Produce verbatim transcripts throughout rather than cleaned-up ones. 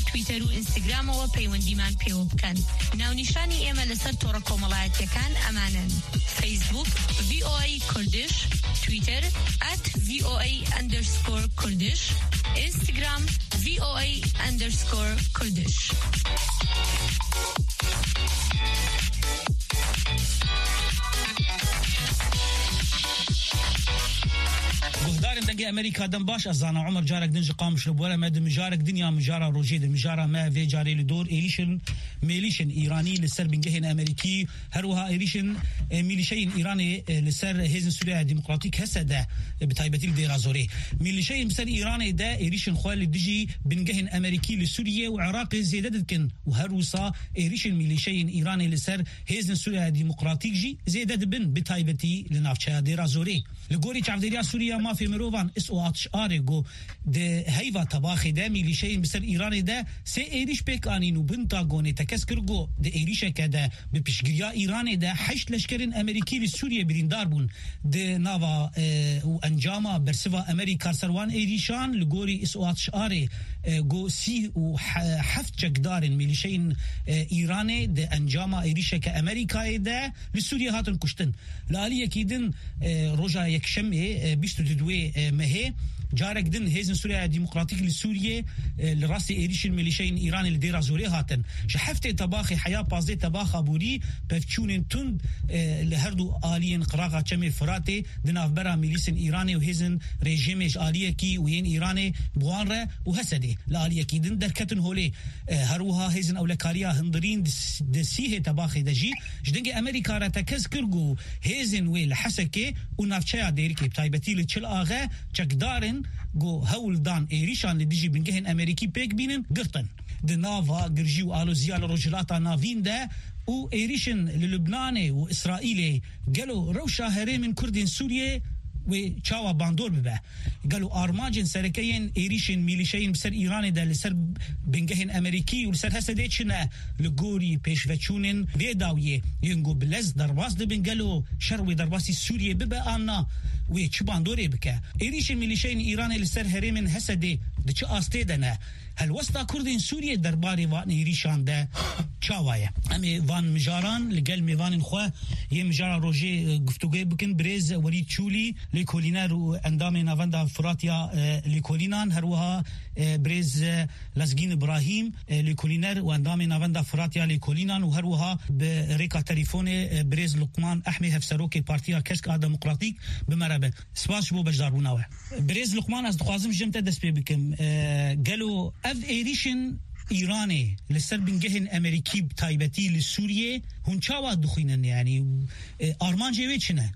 تويتر وإنستغرام وبيوندي مان بيو بكن ناو نشاني إيما لسر طورة كومالات يكان أمانا فيسبوك في او اي كردش تويتر at في او اي underscore كردش انستغرام في او اي underscore كردش. دارن دقي أمريكا دم باش أزانا عمر جارك دنج قامش لبولا ما دم جارك دنيا مجارة روجيد مجارة ما في جاري لدور إيريشن ميليشن إيراني لسر بنجهن أمريكي هروها إيريشن ميليشين إيراني لسر هزن سوريا ديمقراطيك هسدا بتايبتي الديرا زوري ميليشين مسر إيراني دا إيريشن خوال دجي بنجهن أمريكي لسوريا وعراق زيددكن وهروسا إيريشن ميليشين إيراني لسر هزن سوريا ديمقراطيك جي زيدد بن بتايبتي لنافشا ديرا زوري لغوري تعفديريا سوريا ما في مروفان اسو آتش آرگو ده هیوا تباخی ده میلیشین بسر ایران ده سه ایریش پیکانینو بنتاگونه تکسکرگو ده ایریشه که ده به پیشگیریا ایران ده هشت لشکرین امریکی لسوریه بریندار بون ده ناوا و انجاما برسوا امریکا سروان ایریشان لگوری اسو آتش آره گو سی و هفت چکدارن میلیشین ایران ده انجاما ایریشه که امریکا ده لسوریه هاتن کشتن لالی یکیدن روژا یکشمه بیست دوی مهي جارك دن هيزن سوريا ديمقراطيك لسوريا لراسي إيريش الميليشين إيران اللي ديرا زوري هاتن شحفتي تباخي حياة بازي تباخا بوري بفتشونين تند لهردو آليين قراغا چمي فراتي دناف برا ميليسن إيراني وهيزن ريجيميش آلية كي وين إيراني بوان را وهسدي لآلية كي دن دركتن هولي هروها هيزن أولكاريا هندرين دسيه تباخي دجي جدنجي أمريكا را تكز كرغو هيزن ويل حسكي ونافچايا ديركي بتايبتي لچل آغا چكدارن گو هول دان ایریشان لدیجی بنگهن امریکی پیک بینن گرتن ده ناوا گرجی و آلوزیال رجلاتا ناوین ده و ایریشن للبنان و اسرائیل گلو روشا هرمن کردین سوریه و چاوا باندور ببه قالو آرماجن سرکین ایریشن میلیشین بسر ایران ده لسر بنگهن امریکی و لسر هسته چنه لگوری پیشوچونن ویداویه ینگو بلز درواز ده بنگلو شروی درواسی سوریه ببه آنا و چه باندوری بکه ایریشن میلیشین ایران لسر هرمن هسته ده چه آسته دنه هل وسطا كردين سوريا درباري وان يريشان ده چاوايا امي وان مجاران لقل ميوان خوا يه مجارا روجي گفتگوه بكن بريز وليد چولي لكولينار واندام نافندا فراتيا لكولينان هروها بريز لازگين ابراهيم لكولينار واندام نافندا فراتيا لكولينان وهروها بريكا تليفون بريز لقمان احمي هفسروكي بارتيا كشك ديمقراطيك بمرابه سباش بو بجدار بوناوه بريز لقمان از دخوازم جمتا دست بي بكم قالوا اف ایریشن ایرانی لسر بنگهن امریکی بتایبتی لسوریه هون چاوا دخینن یعنی آرمان جوی چنه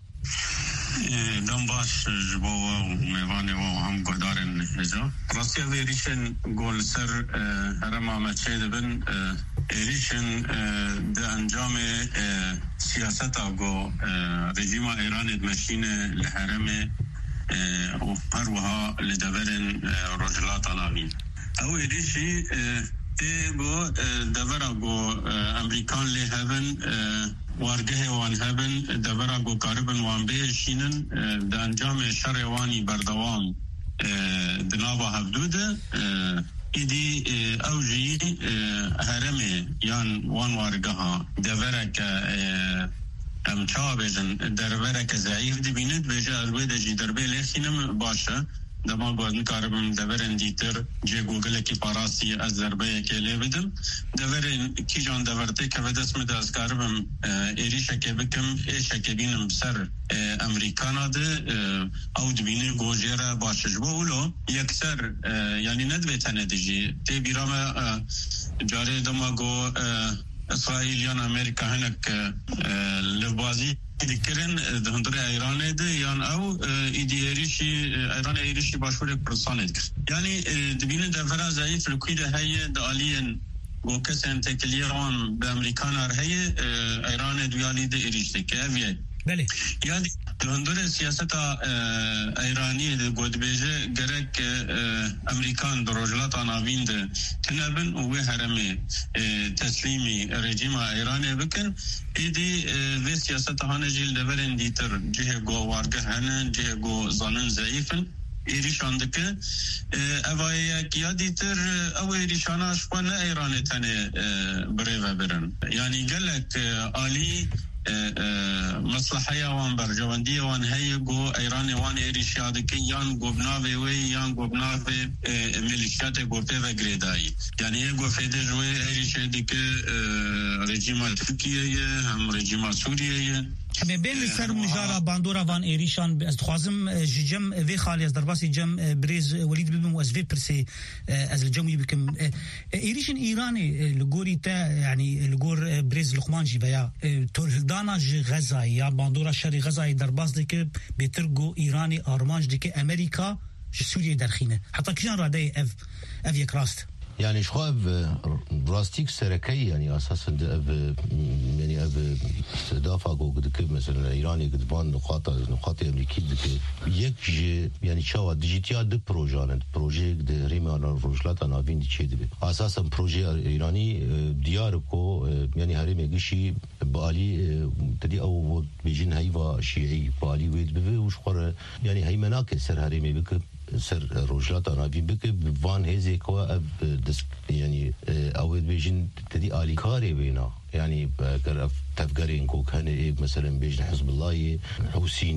دم باش جبو و میوانه و هم گدارن هجا راستی اف ایریشن گول سر هرم آمد چه دبن ایریشن ده انجام سیاست آگو رژیم ایران دمشین لحرم و پروها لدبرن رجلات آناوین او ایریشی تی گو دورا گو امریکان لی هبن وارگه وان هبن دورا گو کاربن وان بیشینن ده انجام شروانی بردوام دنابا هفدوده ایدی او جی هرمه یان وان وارگه ها دورا که ام چا بیزن دورا که ضعیف دی بیند بیجه الویده جی دربه لیخینم باشه دما گوزن کاربم دورن دیتر جه گوگل کی پاراسی از ضربه که لی بدم دورن کی جان دورته که بدست مده از کاربم ایریشه که بکم ایشه که بینم سر امریکانا ده او دبینه گوجه باشش با اولو یکسر یعنی ندوه تنه دیجی تی بیرام جاره دما گو اسرائیلیان امریکا هنک لبازی دیکرین دهندره ایران ده یان او ایدیریشی ایران ایریشی باشور پرسانه دکر یعنی دبینه دفرا ضعیف لکویده هی دالین گو کسین تکلیران به امریکان ار هی ایران دویالی ده ایریش دکه اویه بله یعنی دهندره سیاست ایرانی ده گودبیجه گرک امریکان دروجلات آناوین ده تنبن و هرمه تسلیمی رژیم ایرانی بکن ایدی و سیاست هانه جیل دورن دیتر جه گو وارگه هنن جه گو زانن ضعیفن ایریشان دکه اوای کیادی تر او ایریشاناش و نه ایران تنه بره و برن یعنی گلک آلی مصلحه وان برجواندی وان هی گو ایران وان ایریشیاد که یان گوبناوی وی یان گوبناوی ملیشیات گوپه و گریدایی یعنی گو فیده جوی ایریشیاد که رژیم ترکیه هم رژیم سوریه من بين سر مجارة باندورا وان إيريشان از خوازم جم في خالي از درباسي جم بريز وليد ببم واز في برسي از الجمعي بكم إيريشن إيراني لغوري تا يعني لغور بريز لقمانجي بيا تولهدانا جي غزة يا باندورا شري غزة درباس ديك بيترغو إيراني أرمانج ديك أمريكا جي سوريا درخينه حتى كيان رادي اف اف يكراست يعني شخاب راستيك سركي يعني اساسا يعني اب استضافه قد مثلا ايراني قد بان نقاط نقاط امريكي يك يعني شوا ديجيتال دو بروجان بروجي د ريمان روجلات انا فين تشيد اساسا بروجي ايراني دياركو يعني هرم يجي بالي تدي او بيجين هيفا شيعي بالي ويد بي وشخر يعني هي مناكل سر هرم بك سر روجلات انا في بك فان هيزي كوا يعني اود بيجن تدي الي كاري بينا يعني تفكرين كو كان مثلا بيجن حزب الله حوثيين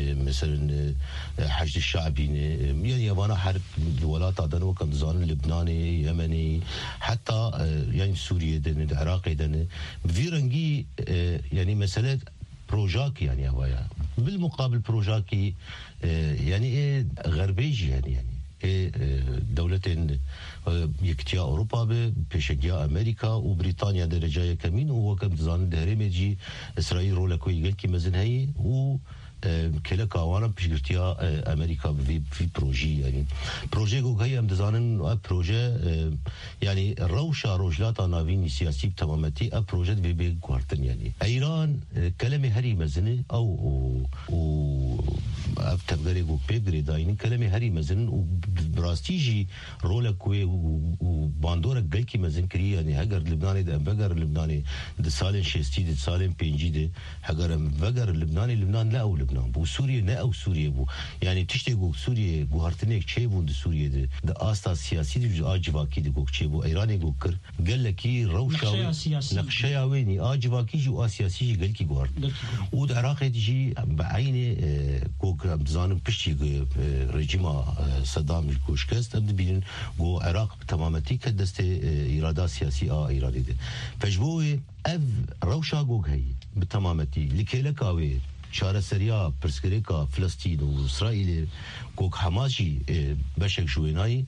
مثلا حشد الشعبي يعني يابانا حرب الولايات عدن كان زان لبناني يمني حتى يعني سوريا دن العراق دن في رنجي يعني مساله بروجاكي يعني هوايا بالمقابل بروجاكي يعني ايه غربيجي يعني يعني ايه دولتين يكتيا اوروبا بيشجيا امريكا وبريطانيا درجه كمين وهو كم زان دهرمجي اسرائيل رولا كوي قال كي مزن هي و كلا كوانا بيشجيا امريكا في في بروجي يعني بروجي جو هي ام دزانن بروجي يعني روشا روجلات نافين سياسي بتمامتي ا بروجي في بي كوارتن يعني ايران كلمه هري مزنه او و تبغري جو بيغري داين كلمه هري مزن وبراستيجي رولا كوي وباندورا قال كي مزن كري يعني هاجر لبناني ده بقر لبناني ده سالين شيستي ده سالين بينجي ده هاجر بقر لبناني لبنان لا او لبنان بو سوريا لا او سوريا بو يعني تشتي جو سوريا جو هرتنيك شي بو ده سوريا ده ده استا سياسي ده اجواكي ده جو شي بو ايراني جو كر قال لك روشا نقشيا ويني اجواكي جو سياسي قال كي جو ود عراق تجي بعيني جو بزانم بشتي رژیم صدام کوشکست ابد بین گو عراق تمامتی که دست اراده سیاسی آ ایرانی ده فجبوه اف روشا گو هی بتمامتی لکیلک آوه شارع سریا پرسکریکا فلسطین و اسرائیل گو حماشی بشک شوینایی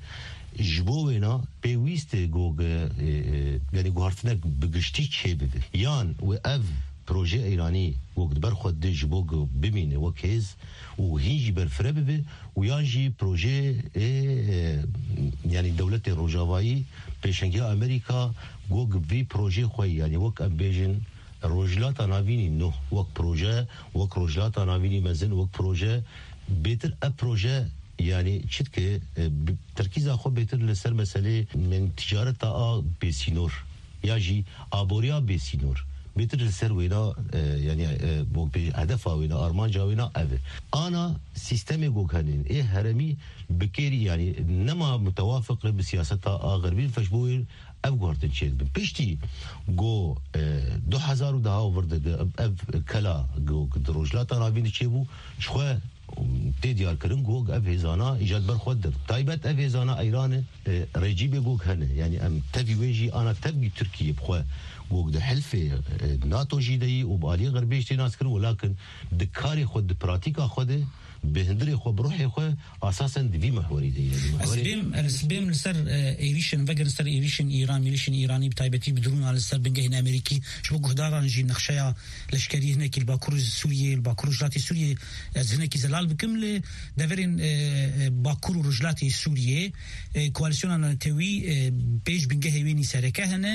جبوینا پیویست گو یعنی گو هرتنک بگشتی چه بده یان و اف بروجي ايراني وقت برخد دج بوق بمين وكيز وهيجي برفربه ويانجي بروجي إيه يعني دولة الروجاوي بيشنجي امريكا وق في بروجي خوي يعني وق امبيجن روجلات نافيني نو وق بروجي وق روجلات نافيني مزن وق بروجي بيتر ابروجي يعني شتك تركيز اخو بيتر لسر مساله من تجاره ا بيسينور ياجي ابوريا بيسينور بيتر السر وينا يعني هدفها وينا ارمانجا وينا افي انا سيستمي جوكانين ايه هرمي بكيري يعني نما متوافق بسياستها غربي فشبوير افغورتن شيد بيشتي جو دو هزار وده ورد اف كلا جو دروجلات رافين تشيبو شخوا تديار كرن جوج افيزانا ايجاد برخود تايبت افيزانا ايران رجيبي جوك هنا يعني ام تفي ويجي انا تفي تركيا بخوا جوج ده حلفه ناتو جيدي وبالي غربي ناس كرو ولكن دكاري خود براتيكا خود بهندري خو بروحي خو اساسا دي محوري دي اسبيم اسبيم لسر ايريشن فجر سر ايريشن ايران ميليشن ايراني بتايبتي بدرون على السر بنجه هنا امريكي شبو قدار نجي نخشيا لشكري هناك الباكور السوري الباكور رجلاتي السوري هناك زلال بكمل دافرين باكور رجلاتي السوريه كواليسيون توي بيج بنجه ويني سركه هنا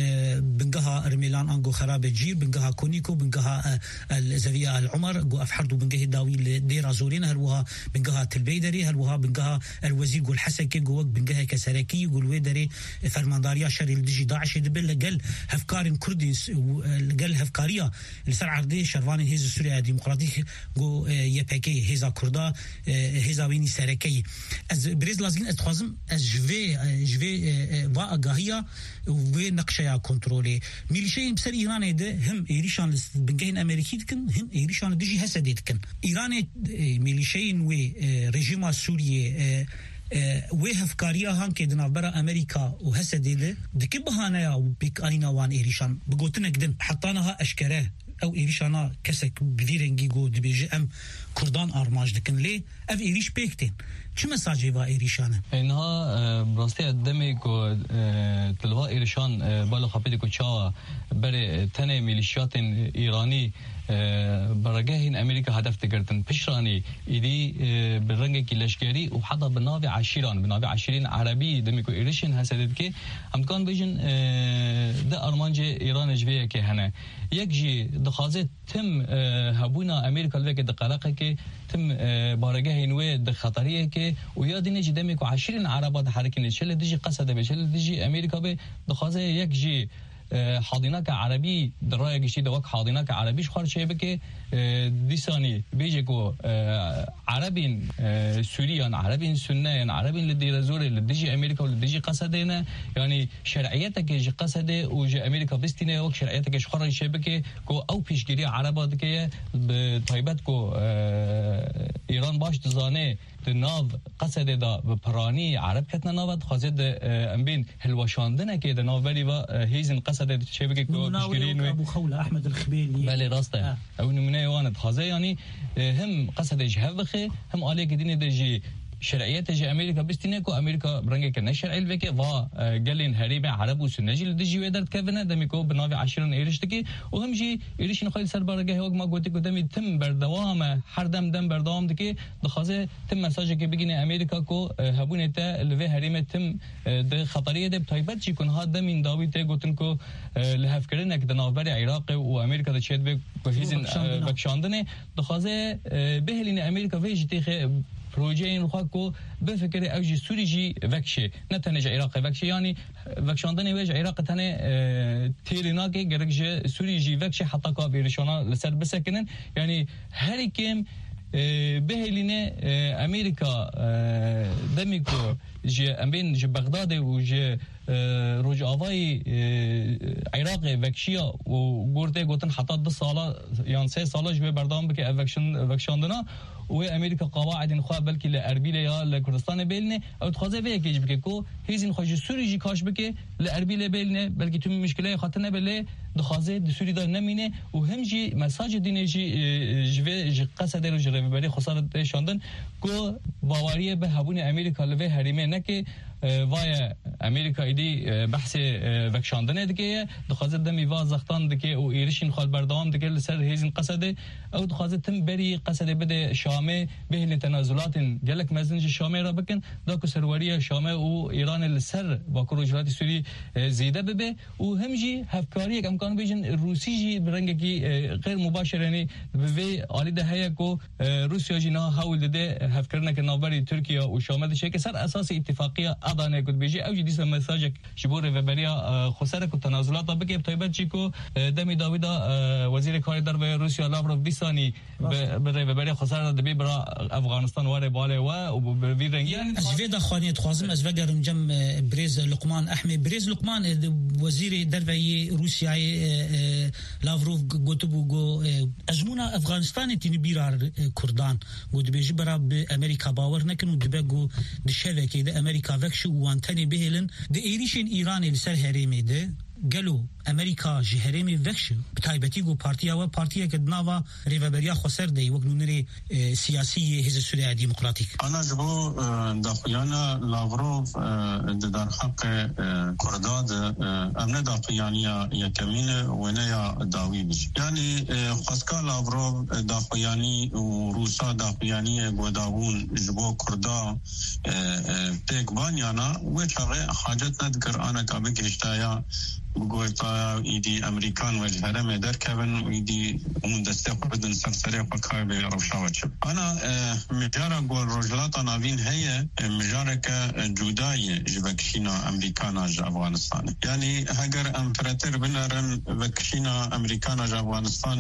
بنجها ارميلان انغو خراب جير بنجها كونيكو بنجها الزاويه العمر جو افحردو بنجه داوي ديرازو سورينا هل وها بنجها تلبيدري هل وها بنجها الوزير قول حسكي جوك بنجها كسركي قول ويدري فرمانداريا شري الدجي داعش دبل قال هفكار كردي قال هفكاريا لسر عرضي شرواني هيز سوريا ديمقراطية جو يبكي هيزا كردا هيزا ويني سركي از بريز لازم اتخازم از جوي جوي وا اغاهيا ونقشة كنترولي ميليشيا بسر إيران ده هم إيريشان بنجهن أمريكي دكن هم إيريشان دجي هسدي دكن إيران ميليشيا و رجيم سوريا وهفكاريا هان كدنا برا أمريكا وهسدي ده دك بهانا وبيك أينا وان إيريشان بقولتنا قدم حطاناها أشكره أو إيريشانا كسك بفيرنجي جو دبيجي أم كردان أرماج دكن ليه أف إيريش بيكتين شو مساجي با إيريشانه؟ إنها براستي قدامي كو تلوا إيريشان بالو خبيتي كو تشاوا بري تاني ميليشيات إيراني برجاهن أمريكا هدف تقرتن بشراني إيدي بالرنج كلاشكري وحضر بالنافع عشرين بالنافع عشرين عربي دميكو إيريشن هسدت كي هم كان بيجن ده أرمانجي إيران جوية كي هنا يكجي دخازت تم هبونا أمريكا لوك دقلقة كي تم برجاهن وي دخطرية كي ويادي نجي دميكو عشرين عربات حركين شل دجي قصد بشل دجي أمريكا به دخازة يكجي حاضناك عربي دراية جشيد وقت حاضناك عربيش خار شيء بك ديساني بيجيكو عربين سوريان عربين سنيان عربين لدي رزوري لديجي أمريكا ولديجي قصدنا يعني شرعيتك جي قصده وجي أمريكا بستينه وك شرعيتك جي خار شيء بك كو أو بيشجري عربات كي بطيبات كو إيران باش تزانه الناف قصد دا ببراني عرب كتنا نافد خازد أمبين هلوشاندنا كده ناف بلي با هيزن قصد شبكة كو بشكرين أبو خولة أحمد الخبيلي بلي راسته آه. أو نمونه واند خازه يعني هم قصد جهة بخي هم عليه كدين دجي شرعيات جي أمريكا بستينيكو أمريكا برنجة كنا شرعي الفكي وا قالين هريبة عرب وسنجي لدجي ويدرت كافنا دميكو بنافع عشرين إيرشتكي وهم جي إيرش نخيل سر برجة هوك ما قلت قدامي تم بردوام حردم دم بردوام دكي دخازة تم مساجة كي بيجينا أمريكا كو هبونة تا اللي هريمة تم ده خطرية ده بتايبات شيء كون هذا من داوي تا قلتنكو لهفكرنا كده نافبر العراق وأمريكا ده شيء بكفيزن بكشاندنه دخازة بهلين أمريكا فيش تيخ بروجين خاكو بفكرة أوجي سوري جي وكشة نتنج عراق وكشة يعني وكشاندني وجه عراق تاني اه تيريناكي جرجة سوري جي وكشة حتى كابيرشانا لسر بسكنن يعني هاري كم اه بهلينه اه أمريكا اه دميكو جي أمين جي بغداد وجي اه رجعواي اه عراق وكشيا وقرده قطن حتى دو سالة يعني سه سالة جوه بردام بك وكشن وكشاندنا وامريكا قواعد انخوا بلکه لاربیل یا لکردستان بیلنه او تخوازه وی کیج بکه کو هیزین خوش سوری جی کاش بکه لاربیل بیلنه بلکه تو مشکله خاطر نه بله دخوازه د سوری دار نمینه و هم جی مساج دینه جی جوی جی قصد رو جره بری خسارت شاندن کو باوریه به هبون امریکا لوی حریمه نه که وای امریکا ایدی بحث وکشاندنه دکه دخوازه دمی واز زختان دکه او ایرشین خال بردام دکه لسر هیزین قصده او دخوازه تم بری قصده بده شامه به تنازلات جلك مزنج شامه را بكن داكو سرواريه شامه و ايران السر باكروجات سوري زياده ببه وهمجي هفكاريه امكان بيجن روسي جي برنگي غير مباشر يعني بوي علي ده هيا كو روسيا جينا حاول ده هفكرنا كنابري تركيا وشامه ده شيء سر اساس اتفاقيه اضانه كنت بيجي او جدي مساج شبور وبريا خساره التنازلات بك طيبات جيكو دمي داودا وزير كاريدار روسيا لافروف بيساني بري خساره دبي برا افغانستان واره باله و وبيرنجي ازفيدا خواني تخازم ازفغرم جم بريز لقمان احمد بريز لقمان وزير دربي روسيا لافروف قوتبو جو ازمونا افغانستان تي بيرار كردان قد بيجي برا بامريكا باور نكن دبغو دشبكه ده امريكا وكش وانتني بهلن ده ايريشن ايران لسر هريمه ده قالوا امريكا جهرمي وكش بتايبتي جو بارتيا و بارتيا كدناوا ريفابريا خسر دي وغنونري سياسيه هز السوريا ديمقراطيك انا جبو دافيانا لافروف در حق كرداد امن دافيانيا يا كمين ونيا داوي بش يعني خسكا لافروف دافياني وروسا دافيانيه غداون جبو كردا تيك بانيانا وچاره حاجت نذكر انا كابك اشتايا بقولتا إيدي أمريكان والهرم در كابن وإيدي ومن دستيق بدن سرسريق بكايب رفشاوتش أنا مجارة قول رجلات نابين هي مجارة جوداي جبكشينا أمريكانا جا أفغانستان يعني هجر أمبراتير بنارن بكشينا أمريكانا جا أفغانستان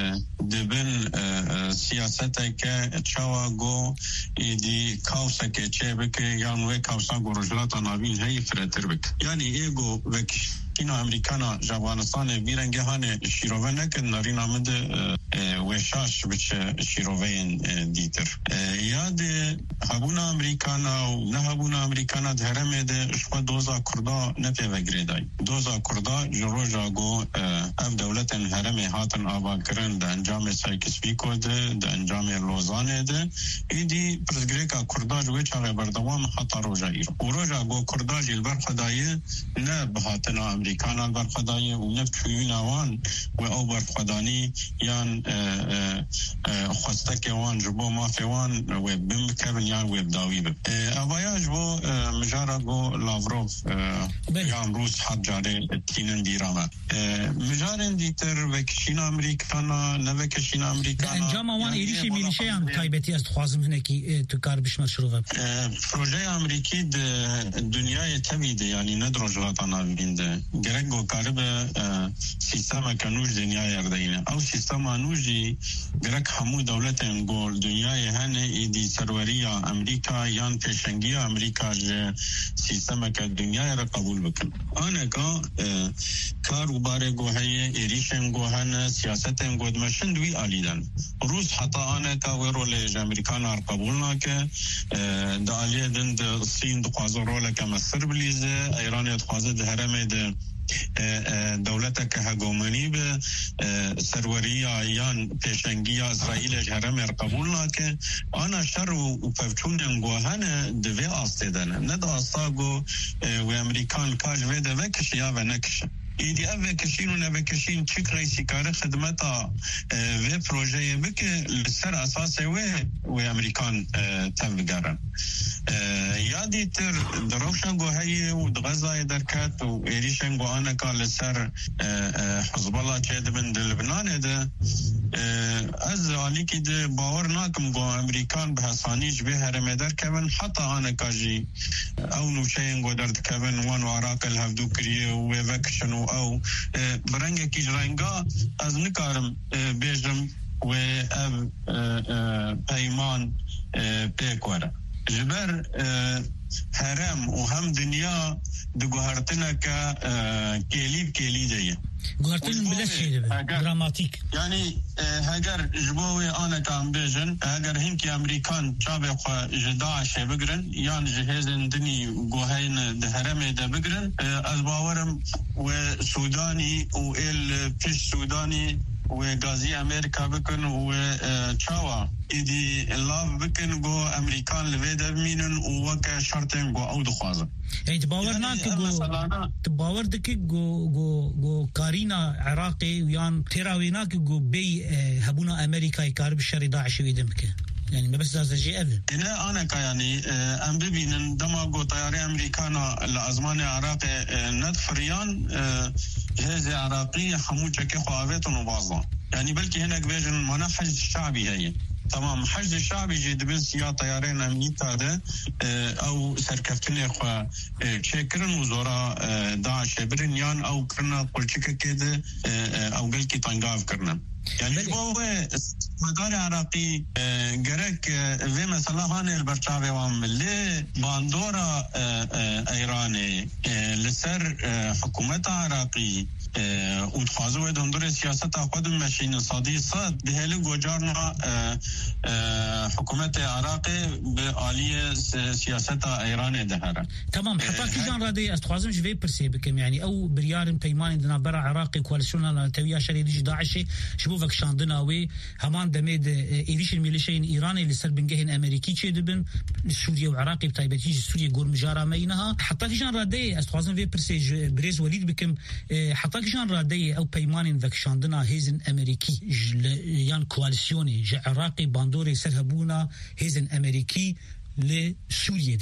دبن سياستك تشاوا جو إيدي كاوسا كيتشي بك يعني كاوسا قول رجلات نابين هي فراتير بك يعني إيجو بكش اینا امریکانا جوانستان بیرنگهان شیروه نکن نارینا مد وشاش بچه شیروهین دیتر یاد هبونا امریکانا و نه هبونا امریکانا دهرمه ده شما دوزا کردا نپی وگریدای دوزا کردا جروجا گو اف دولت هرمه هاتن آبا کرن ده انجام سایکس بیکو ده ده انجام لوزانه ده ایدی پرزگریکا کردا جوی چاقه بردوام حتا روژا ایرو و روژا گو کردا جیل برخدایه نه بهاتنا امریکانا كان برخداية ونفتحون وان وأو برخداني يان خستك وان جبو ما في وان وبمكبن يان وبداويب أبايا جبو مجارة جو لافروف يان روس حد جاري تينن ديراما مجارين ديتر وكشينا أمريكانا نوكشينا أمريكانا انجام وان إيريشي ميليشي هم تايبتي أستخوازم هناكي تكار بش مشروفة بروجي أمريكي الدنيا يتبيد يعني ندرج لطانا بيند گرگو کارب سیستم کنوج دنیا یردینه او سیستم انوجی گرگ همو دولت انگول دنیا هنه ایدی سروریا امریکا یان پیشنگی امریکا ج سیستم که دنیا را قبول بکن آنه که کار باره گو هی ایریشن گو هنه سیاست انگود مشن دوی آلیدن روس حتی آنه که و رول امریکان را قبول ناکه دا آلیه دن دا سین دخوازه رول که مصر بلیزه ایران دخوازه ده هرمه ده دولتك هجوماني به سرورية يان بيشنجية إسرائيل جهرم يرقبولنا ك أنا شر وففتون جوهنا دفي أستدنا ندى أستاجو وأمريكان كاج فيدا وكش يا ونكش ایدی اوه کشین و نوه کشین چک رئیسی کار خدمتا و پروژه بک لسر اساس و و امریکان تم بگرن یادی تر دروشن گو هی و دغزای درکت و ایریشن گو آنکا لسر حزب الله چه دبن دلبنانه ده از آلی که ده باور ناکم گو امریکان به حسانیج به هرمه در کبن حتی آنکا جی او نوچه گو درد کبن وان و عراق الهفدو کریه و وکشنو او برنگه کی رنگا از نکارم بیجم و پیمان پیکوره جبر هرم و هم دنیا دگوهرتنا که کلیب کلی دیه گوهرتن بلش شده دراماتیک یعنی اگر جبوی آنه که هم بیجن اگر هنکی امریکان چابه خواه جداعشه بگرن یان جهازن دنی گوهین ده هرمه ده بگرن از باورم و سودانی و ایل پیش سودانی و غازی امریکا بکن و چاوا ایدی لاف بکن گو امریکان لویده بمینن و وکه شرطن گو او دخوازن يعني تباور ناك جو تباور دك جو جو جو كارينا عراقي ويان تراويناك جو بي هبونا امريكا يقارب الشر داعش ويدمك يعني ما بس هذا شيء أبدا هنا أنا كيعني أم ببين دما جو طياري أمريكانا لأزمان عراق ندفريان جهاز عراقي حمود شكي خوابتهم وبعضهم يعني بلكي هناك بيجن منحج الشعبي هي تمام حشد الشعبي جد بس يا طيارين أمنيتا ده أو سركفتني خوا شكرن وزورا داعش برن يان أو كرنا قلتك كده أو قلتك تنقاف كرنا يعني هو مدار عراقي جرك في مثلا هان البرشاوي وامل باندورا ايراني لسر حكومة عراقي وتخازو دندور سياسة خود مشين صادي صاد بهله جوجارنا حكومة عراقي بعالية سياسة ايران دهرة تمام حتى كيجان رادي استخازم شوي برسي بكم يعني او بريار بيمان دنا برا عراقي كواليسيون تويا شريدي داعش شبوفك شاندنا وي همان دميد ايريش الميليشين ايراني اللي سر بنجهن امريكي تشي دبن سوريا وعراقي بتايبتي سوريا غور مجارا مينها حتى كيجان رادي استخازم في برسي بريز وليد بكم حتى كيجان رادي او بيمان فك شاندنا هيزن امريكي يان كواليسيوني عراقي باندوري سرهبونا هيزن امريكي لسوريا دكه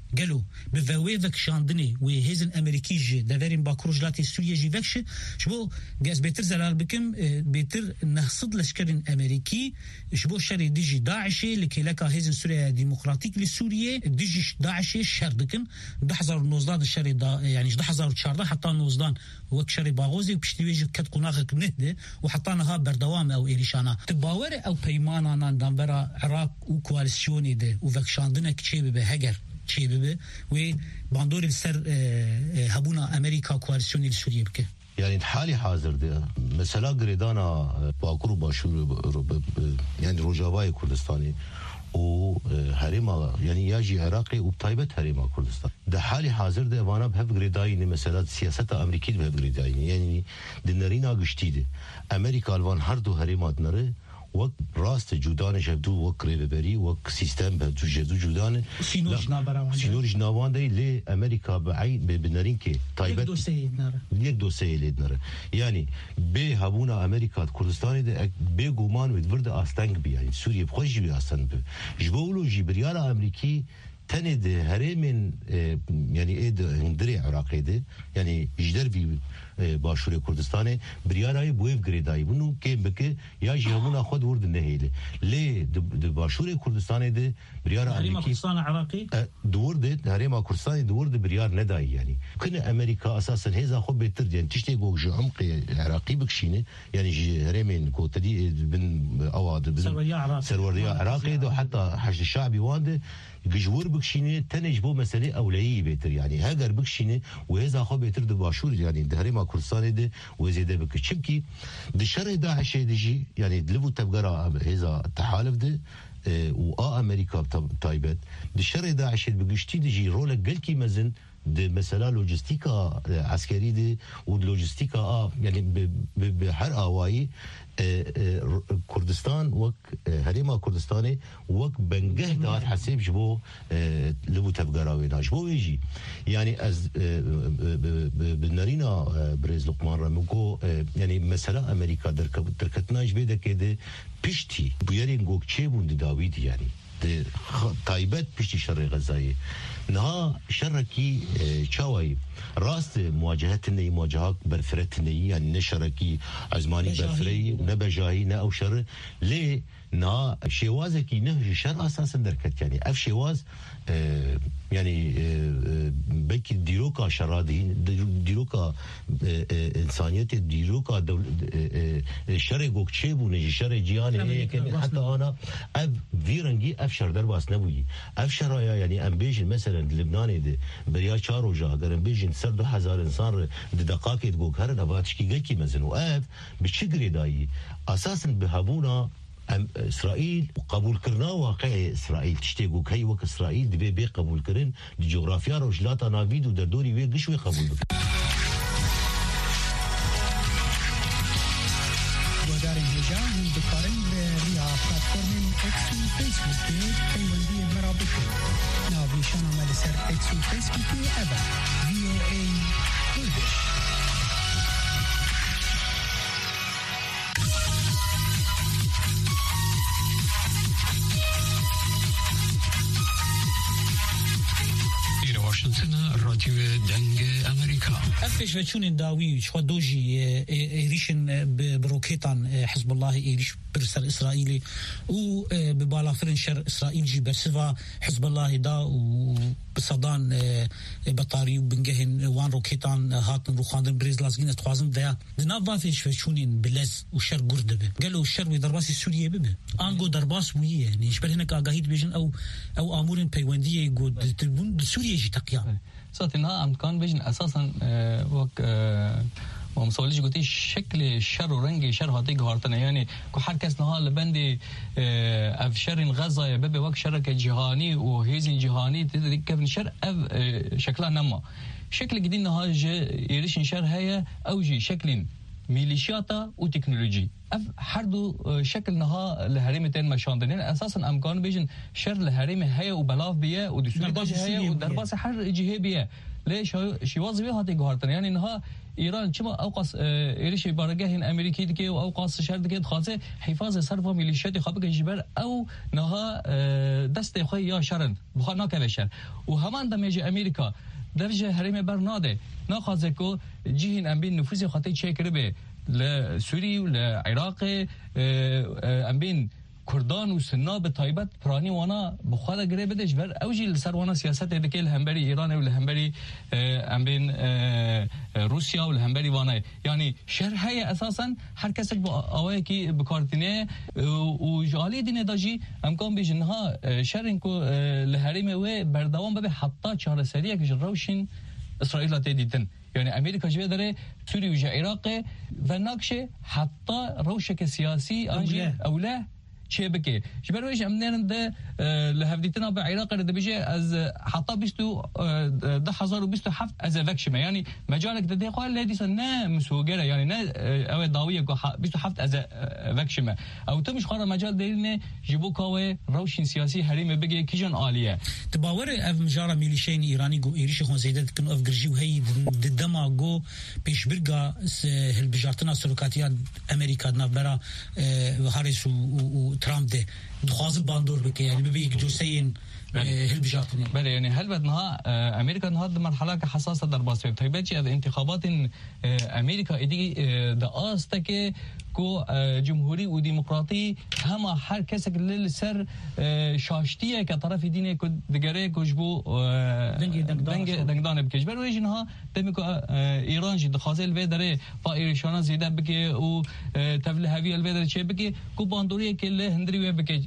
قالوا بفاوي فك شاندني وهيزن امريكي جي دافرين باكروج لاتي سوريا جي فكش شبو جاز بيتر زلال بكم بيتر نهصد لشكرين امريكي شبو شري ديجي داعشي لكي لكا هيزن سوريا ديمقراطيك لسوريا ديجي داعشي شهر دكن دحزار نوزدان الشري دا يعني دحزار تشاردا حتى نوزدان وك شري باغوزي وبشتويجي كت قناغك نهده وحطانها بردوام او إيريشانا تباوري او بيمانا ناندان برا عراق وكواليسيوني ده وفك شاندنا كتشيبه بهجر شيبه و باندور السر هبونا امريكا كواليسيون السوريه بك يعني الحالي حاضر ده مثلا قريدانا باكور باشور يعني روجاواي كردستاني و هريما يعني ياجي عراقي وبطيبت هريما كردستان ده حالي حاضر ده وانا بهف قريدايني مثلا سياسة امريكيه بهف قريدايني يعني دنرينا قشتيده امريكا الوان هردو هريما دنره وك راست جودان جبدو وك ريبري وك سيستم بهدو جدو جودان سينور جنابرا سينور جنابان دي لامريكا بعي بنرين كي طيبت دوسي نار يك دوسي لدنر يعني بي هبونا امريكا كردستان دي بي غومان ودورد استانك بي يعني سوريا بخوش بي استان جبولو جبريالا امريكي تند هرمن يعني ايد هندري عراقي ده يعني جدر بي باشور كردستان برياراي بويف گريداي بنو كي بك يا جهمنا خود ورد نهيله ليه باشور كردستان ده بريارا امريكا كردستان عراقي دورد هريما كردستان دورد بريار نداي يعني كنا امريكا اساسا هذا خو بيتر يعني تشتي جو عمق عراقي بكشينه يعني هرمن كو تدي بن اواد بن سروريا عراقي ده حتى حشد الشعبي وانده جور بكشينه تنجبو مساله اوليه بيتر يعني هاجر بكشينه وهذا خو بيتر باشور يعني هريما كردستان ده وزيده بكشبكي دشر داعش دجي يعني دلبو تبقرا هذا تحالف ده و امريكا تايبت دشر داعش بقشتي دجي رول قلكي مزن ده مثلا لوجستيكا عسكري دي ولوجستيكا اه يعني بحر اواي كردستان وك هريما كردستاني وك بنجه دات حسيب جبو لبو تبقراوينا جبو يجي يعني از بنارينا بريز لقمان رمكو يعني مثلا امريكا دركتناش بيدا كده بيشتي بيارين جوك تشيبون داويد يعني تايبت بيشتي شر غزاية نها شركي شاوي راست مواجهتنا مواجهات برفرتنا يعني نشركي عزماني برفري ونبجاهي نا او شر ليه نا شوازكي نهج شر اساسا دركت يعني اف شواز اه يعني اه بك ديروكا شرادين ديروكا اه انسانيت ديروكا دول شر گوكچيبو نجي شر جياني حتى انا اف فيرنجي اف شر درباس نبوي اف شرايا يعني امبيجن مثلا لبناني ده بريا چارو جا اگر امبيجن سر دو هزار انسان دقاقه گوك هر نباتشكي گكي مزن واف بچگري داي اساسا بهبونا اسرائيل قبول كرنا واقع اسرائيل تشتيقو كي وك اسرائيل دبي بي قبول كرن دي جغرافيا روجلاتا نافيد ودردوري وي قشوي قبول بك ودارين هجا من دكارن بريا بلاتفورم اكس و فيسبوك ايوندي مرابط نافيشانا مالسر اكس و فيسبوك ابا في او اي كردش راديو دنگ امريكا افش وچون داوي شو دوجي ريشن بروكيتان حزب الله ايريش برسل اسرائيلي و ببالافرن شر اسرائيل جي برسفا حزب الله دا و بصدان بطاري وبنجهن وان روكيتان هاتن روخاندن بريز لازقين اتخوازن دا دنا فافش وچونين بلز وشر قردبه قالوا الشر وضرباس سوريا ببه انغو درباس ويه يعني يشبه هناك اغاهيد بيجن او او امور بيونديه يقول سوريا جي تقيا صاتنا امكان بيجن اساسا وك ومسوليش قلتي شكل شر ورنجي شر هاتي غارتنا يعني كو حركس نهار لبندي اف شر غزه يا بابي وك شركه جهاني وهيزن جهاني كيف شر شكلها نما شكل جديد نهار يريش شر هي اوجي شكل ميليشياتا وتكنولوجي اف حردو شكل نها لهريمتين مشاندنين اساسا امكان بيجن شر لهريمه هي وبلاف بيه ودسوري هي ودرباس حر جهه بيه ليش شواظ بها هاتي جهارتنا يعني إنها إيران كما أوقاس إيريش بارجهن أمريكي دكي وأوقاس شهر دكي خاصة حفاظ صرفة ميليشيات خابق الجبال أو نها دست خوي يا شرن بخارنا كلاشر وهمان دم يجي أمريكا درجة هرم برناده ناخذكو جهن أم بين نفوذ خاطي شيء كربه لسوريا والعراق أم بين كردان وسنا بتايبت براني وانا بخاله قريب بدش بر اوجي لسر وانا سياسات دكيل همبري ايران ولا همبري ام بين روسيا ولا همبري وانا يعني شهر هي اساسا هر کس اوایکی بکارتنه وجالي دين داجي امكان بيجنها شرنكو لهريم و بردوام به حتى چهار سريه که روشن اسرائيل تديتن يعني امريكا جوه داره سوريا وعراق و نقشه حتى روشك سياسي انجي اوله شيء بكي شبر ويش امنين ده لهفديتنا بعراق ده بيجي از حتى بيستو ده حزار وبيستو حفت از فكشمه يعني مجالك ده دي قال لدي سنه مسوغره يعني نا او داويه بيستو حفت از فكشمه او تمش خار مجال ديلنا جيبوكا و روشن سياسي حريم بيجي كيجن عاليه تباور اف مجاره ميليشين ايراني جو ايريش خون زيدت كن اف جرجي وهي دما جو بيش برغا هالبجارتنا سلوكاتيا امريكا نافبرا وهاريس و ترامب ده دخواز باندور بك يعني ببي جوسين هالبجارتني بله يعني هل بدنها امريكا نهض مرحله حساسه در باسه طيبتي از انتخابات امريكا ايدي ده استك کو جمهوری و ديمقراطي هما هر کس للسر شاشتيه كطرف دينه کو دگره کوجبو دنگ دنگدان بكش بر وجنها دمكو ايران جد خازل و دره فايرشانا زيده بك و تفل هاوي البدر چه بك کو باندوريه كل هندري و بك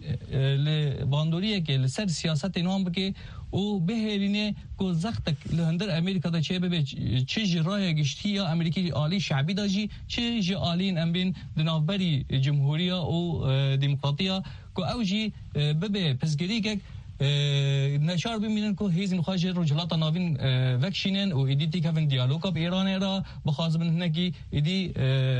ل باندوريه كل سر سياست نام بك و بهرینه کو زختک لهندر امریکا دا چه به چه جرای گشتیا امریکی عالی شعبی داجی چه جالین ام بین دنابری جمهوریه و دموکراتیا کو اوجی به پسگریک نشار ببینن که هیزن خواهش رجالات ناوین وکشینن و ایدی تکون دیالوگا به ایران را بخواست بنه کی ایدی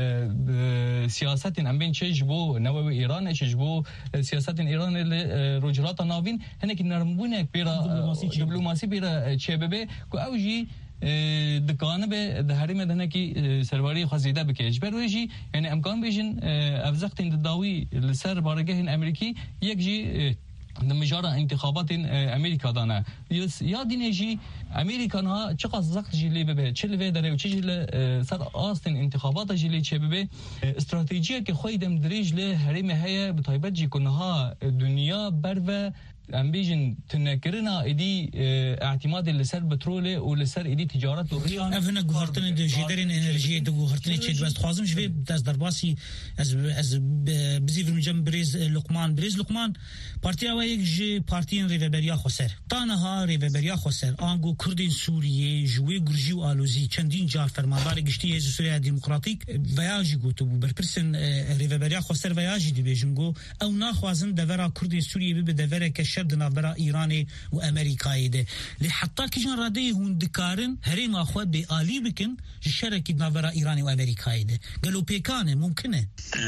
سیاست ام بین چه جبو نوو ایران چه جبو سیاست ایران رجالات ناوین هنه کی نرمبونه بیرا دیپلماسی بیرا چه ببه که اوجی دکانه به دهری مدنه کی سرواری خزیده بکیج برویجی یعنی امکان بیشن افزختین داوی لسر بارگه امریکی یک جی مجرد انتخابات امریکا دانه یا دینجی امریکانها چقدر زخم جلی به چه لی داره و چه جلی سر آستن انتخابات جلی چه به استراتژی که خودم دریج له هریم هیا به تایبت جی کنها دنیا بر و ام بیجن تنکرنا ایدی اعتماد لسر بترول و لسر ایدی تجارت و ریان افنا گوهرتن جدرین انرژی دو گوهرتن چه دست خوازم شوی دست درباسی از از بزیف مجم بریز لقمان بریز لقمان پارتی او یک ج پارتین ریوبریا خسر تانها ریوبریا خسر آنگو کردین سوریه جوی گرجی و آلوزی چندین جار فرماندار گشتی از سوریه دموکراتیک ویاجی گوتو بر پرسن ریوبریا خسر ویاجی دی بیجنگو او ناخوازن دورا کردین سوریه به دورا که شرد نافبرا ایرانی و امریکایی ده لحتى کیجان راده هون دکارن هریم آخواد به آلی بکن شرکی نافبرا ایرانی و امریکایی ده گلو پیکانه ممکنه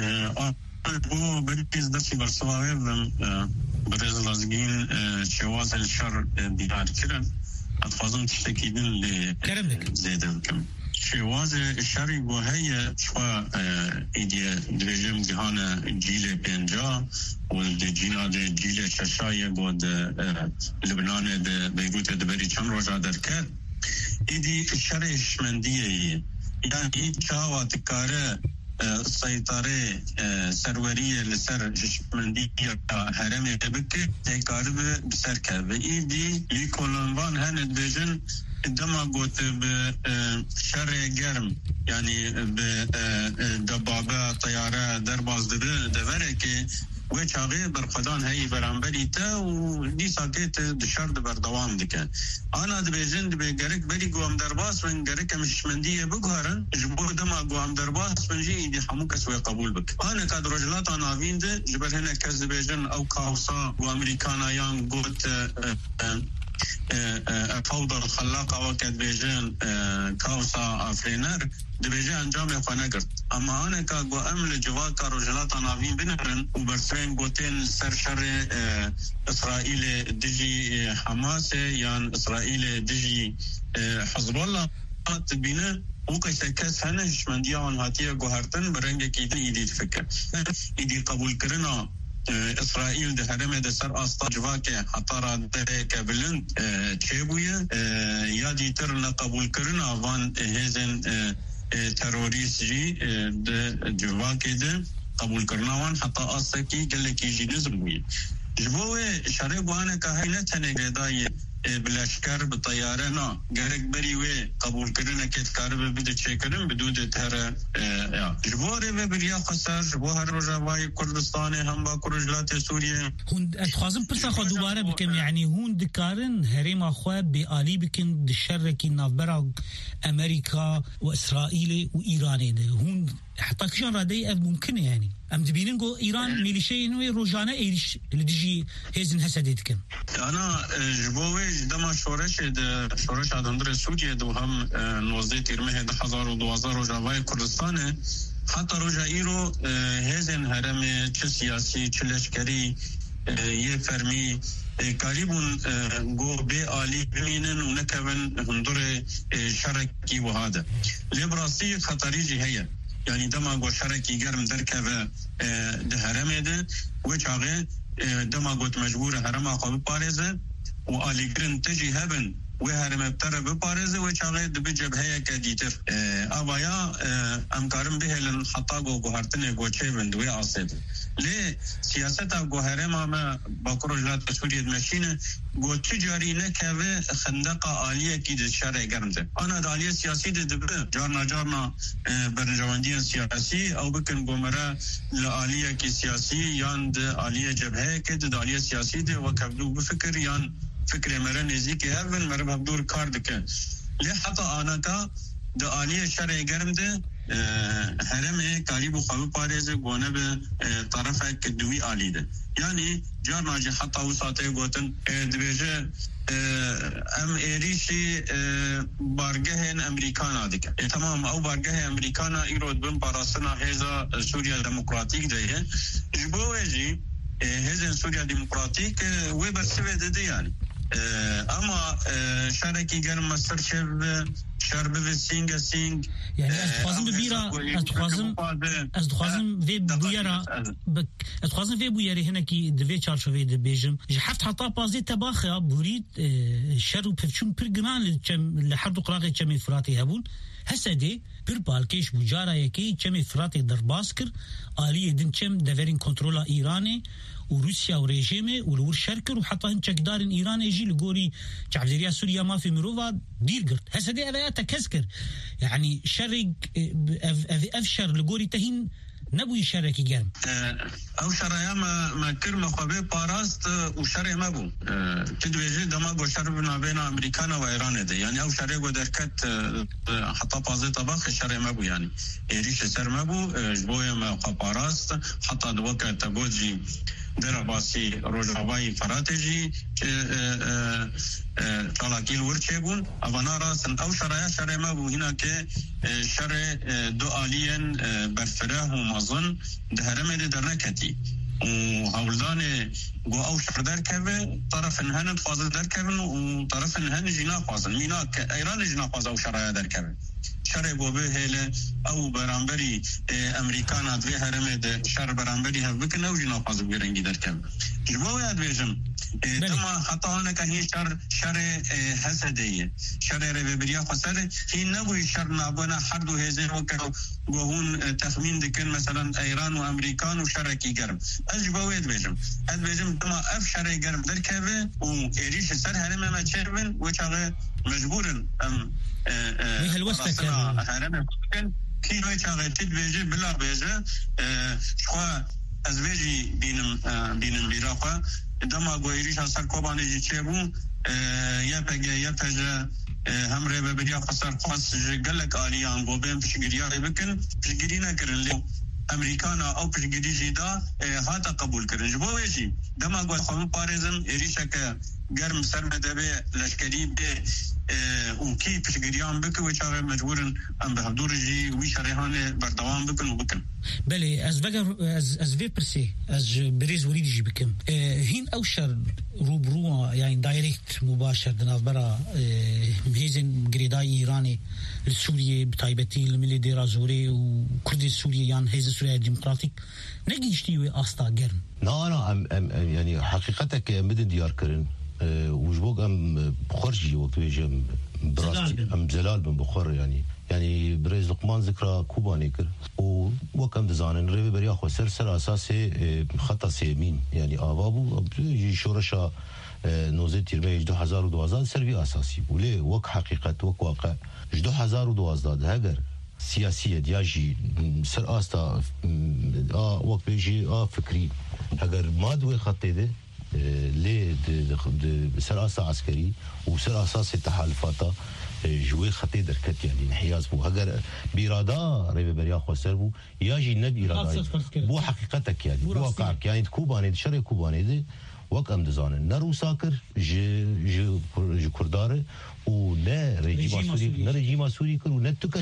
بو بریز دستی برسواوی بریز لازگین شواز الشر دیار کرن اتخوازم تشتکیدن لزیدن کم شواز الشر بو هی شوا ایدیا درجم جهان جیل پنجا و جینا د جیل ششای بود لبنان د بیروت د بری چند روزا درکد ایدی شرش مندیه یعنی چاوا تکاره سيطرة سرورية لسر جشمندية هرمي بك تكارب بسركة بإيدي لكولنبان هند بيجن عندما قلت بشر جرم يعني بدبابة طيارة درباز دبرك وچاغه برخدان هی برانبری تا و دی ساکت دشار د بردوام دکه انا د بجند به گرک بری گوام درباس من گرک مشمندیه بگهرن جبو دما گوام درباس منجی دی همو کس و قبول بک انا کاد رجلات انا ویند جبر هنا کس بجن او کاوسا و امریکانا یان گوت فوضى الخلاقة وقت بيجان كاوسا أفرينر دبیجه انجام خانه کرد اما آنه که گو امل جواد که رجلات ناوین بنرن و برسرین گوتین سر شر اسرائیل دجی حماس یا اسرائیل دجی حزب الله تبینه او که کس هنه هشمندیان هاتیه گوهرتن برنگه که ایدی فکر ایدی قبول کرنا اسرائیل ده هرم ده سر آستا جواکه حتی را ده کبلند چه بویه یا دیتر نقبول کرنا وان هزن تروریست جی ده جواکه ده قبول کرنا وان حتی آستا کی گله کی جی نظم بویه جبوه شرع بوانه که هی نتنه گردای بلاشکر بطیاره نا گرک بری و قبول کرنه که کار بده چه کرن بدون تر جبوره و بریا خسر جبو هر روزای کردستان هم با کرجلات سوریه هون اتخازم پرسا خو دوباره بكم يعني هون دكارن هرم اخوا بآلي بكن دشركي نافبرا امريكا واسرائيل وايران ده هون حتى كشان رادي ممكن يعني ام دبينن جو ايران ميليشي نو روجانا ايش اللي ديجي هيزن هسديتكم انا جبوي دما شورش ده شورش ادندر سوريا دو هم نوزده ترمه ده هزار و دوازده روجاوای کردستان حتی روجایی رو هزن هرم چه سیاسی چه لشکری یه فرمی قریبون گو به آلی بمینن و نکون هندور شرکی و هاده لیبراسی خطری جی هیه یعنی دما گو شرکی گرم درکه و ده هرمه ده و چاقه دما گوت مجبور هرم آقا بپارزه و آلی گرن تجی هبن و هرم بتر بپارزه و چاقه دبی جبهه که دیتر آبایا امکارم به هلن حتا گو گوهرتن گوچه بندوی آسید لی سیاستا گو هرم آمه باکر جلات سوریت مشینه گو تجاری نکه و خندق آلیه کی ده شرع گرمده آنا ده آلیه سیاسی ده دبه جارنا جارنا برنجواندی سیاسی او بکن گو مره لآلیه کی سیاسی یان ده آلیه جبهه که ده آلیه سیاسی ده و کبدو بفکر یان فکر مره نزدیک هرون مره بابدور کار دکه لی حتی آنا که ده آلیه شرع گرمده هرم قریب خواب پارێزە گۆنە بە طرفێک دوی ئالیدە یعنی جار ناجی حتا و ساتەی گوتن دبێژە ئەم ئێریشی بارگەهێن ئەمریکانا دیکە تەمام ئەو بارگەهێ ئەمریکانا ئیرۆ بن پاراستنا هێزا سووریا دموکراتیک دەیە ji بۆ wê jî hêzên Sûriya Demokratîk wê bersivê dide yani ama şerekî germ ser şev شر به سینگ سینگ يعني اتخوازم ببيرا اتخوازم اتخوازم في بويرا اتخوازم في بويرا هنا كي دفي تشارشوفي د بيجم حفت حطا بازي تباخا بوريد شر وبفشون برغمان لحد قراغي كمي فراتي هبون هسدي بير بالكيش بوجارا يكي كمي فراتي درباسكر آلية دين كم دفرين كنترولا ايراني وروسيا وريجيمي ولور شركر وحتى هن تقدارن ايران يجي لغوري تعبديريا سوريا ما في مروفا دير قرد هسه دي اذا تكسكر يعني شرق افشر لغوري تهين نبوي شركي جرم او شرعيا ما ما كرم خوبه باراست وشرع ما بو تدويجي دماغ شرع ما بين امريكانا وايران ده يعني او شرع ودركت حتى بازي طبخ شرع ما بو يعني ريش سر ما بو جبويه ما باراست حتى دوكا تبوجي درباسي روجاوای فراتجی طلاقیل ورچه بون اوانا راسن او شرعه شرع ما بو هنا که شرع دو آلین برفره و مازن دهرمه ده درنکتی و هولدان گو او شر در که طرف هن فاضل در که و طرف هن جنا فاضل مینا که ایران جنا فاضل او شرعه در که شرع گو به هله او برانبری امریکان ادوی هرمه ده شر برانبری هف بکن او جنا فاضل برنگی در که جبوه یاد بیشم تما حتی آنه که هی شر شر حسدیه شر رو بریا خسره هی نبوی شر نابونا هر دو هزه وکر گو هون تخمین دکن مثلا ایران و امریکان و شرکی گرم از جبوه یاد بیشم از بیشم تما اف شر گرم در که و ایریش سر هرمه ما چربن و چاقه مجبورن ام هلوستك هرمه کی و چاقه تید بیجه بلا بیجه شخوا از بیجی بینم بینم بیراقه دما گویریش اثر کوبانه جی چه بون یا پگه یا پجه هم ره ببریا خسر خاص گلک آلیان گو بیم پشگیریا بکن پشگیری نکرن لی امریکانا او پشگیری جیدا هاتا قبول کرن جبو ویشی دما گوی خواه پارزن ایریشه که گرم سر مدبه لشکری به وكي بشجريان بك وشارع مجبورن أم بهدورجي وشارعانه بردوام بكن وبكن. بله از وگر از از وی پرسی از بریز وریدی بکم هین اوشر روبرو يعني دايركت مباشر دنافبرا مهيزن جريداي ايراني لسوريا بتايبتي الملي ديرا زوري وكردي سوريا يعني هيز سوريا الديمقراطيك نجيشتي وي استا جرن لا انا أم أم يعني حقيقتك مدن ديار كرن وجبوك ام بخرجي وقت بيجي براستي ام زلال بن بخور يعني يعني بريز لقمان ذكرى كوبا نيكر وكم دزانن ريبي بريا خو سر سر اساسي خطا سيمين يعني ابابو يجي شورشا نوزه تيربي دو هزار ودوازده سربي اساسي ولي وك حقيقه وك واقع دو هزار ودوازده هاجر سياسيه دياجي سر استا اه وك بيجي اه فكري هاجر ما دوي خطي ده ليه سر اسا عسكري وسر اساس التحالفات جوي خطي دركت يعني انحياز بو هاجر بيرادا ريبي بريا خو سربو ياجي نبي ارادا بو حقيقتك يعني بو واقعك يعني كوباني شري كوباني دي وك ام دزانن نرو ساكر جي جي جي كردار ولا رجيم سوري لا رجيم سوري كرو نتو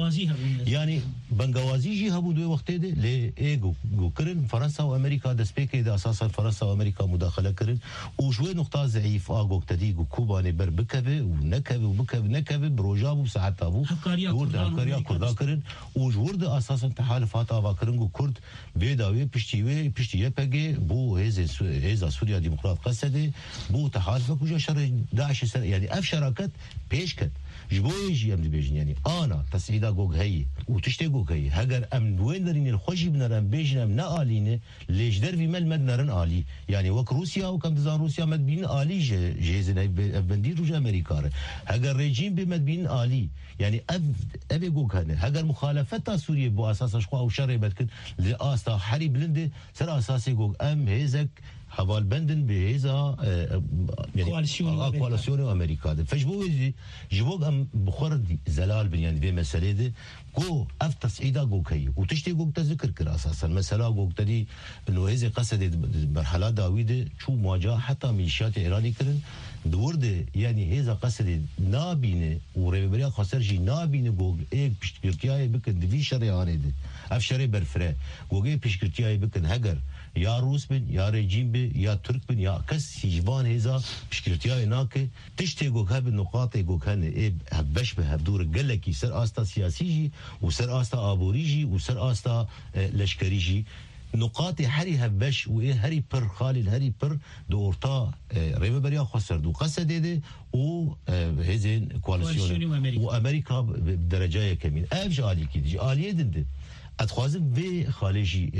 يعني بنغوازي جي هبو دوي وقت دي لي ايغو كرن فرنسا وامريكا دسبيكي دا اساسا فرنسا وامريكا مداخله كرن وشوي نقطه ضعيف اغو تديغو كوباني بربكبه ونكبه وبكبه نكبه بروجابو ساعتابو ورد هكاريا كردا كرن وجورد اساسا تحالفات ابا كرنغو كرد بيداوي بشتيوي بشتيه بيجي بو هيز هيز سوريا ديمقراط قصدي بو تحالف كوجا شر داعش سنة يعني اف شراكات بيشكت جبوي جي ام بيجن يعني انا تسعيدا جوج هي وتشتي جوج هي هاجر ام وين درين الخوجي بنرم بيجن نا الينه ليش در في مل مدنرن الي يعني وك روسيا وكم بزان روسيا مدبين الي جيزن بندير روج امريكا هاجر ريجيم بمدبين الي يعني اب ابي جوج هنا هاجر مخالفه سوريا بو اساس شقوا او شر بدكن لاستا حري بلند سر اساسي جوج ام هيزك حوال بندن بهذا يعني كواليسيون امريكا فجبوي جبوك ام بخور زلال بن يعني في مساله دي كو اف تصعيدا جو كي وتشتي جو تذكر كر اساسا المساله جو تدي انه هذه قصد مرحله داوود شو مواجهه حتى ميليشيات ايراني كرن دورده يعني هذا قصد نابينه وريبريا خسرجي نابينه جو ايك بشكرتياي بكن دي شريانه دي اف شري برفره جو بشكرتياي بكن هجر يا روس بن يا ريجيم بن يا ترك بن يا كس يجبان هذا بشكرتياي هناك تشتي جو هب النقاط جو كان ايه هبش بهدور قالك سر استا سياسيجي وسر استا ابوريجي وسر استا لشكريجي نقاط حري هبش وايه هري بر خالد هري بر دورتا ريبه بريا خسر دو قصد دي و هزين كواليسيون وامريكا بدرجه كمين افج علي كده اليه دند اتخوازم في خارجي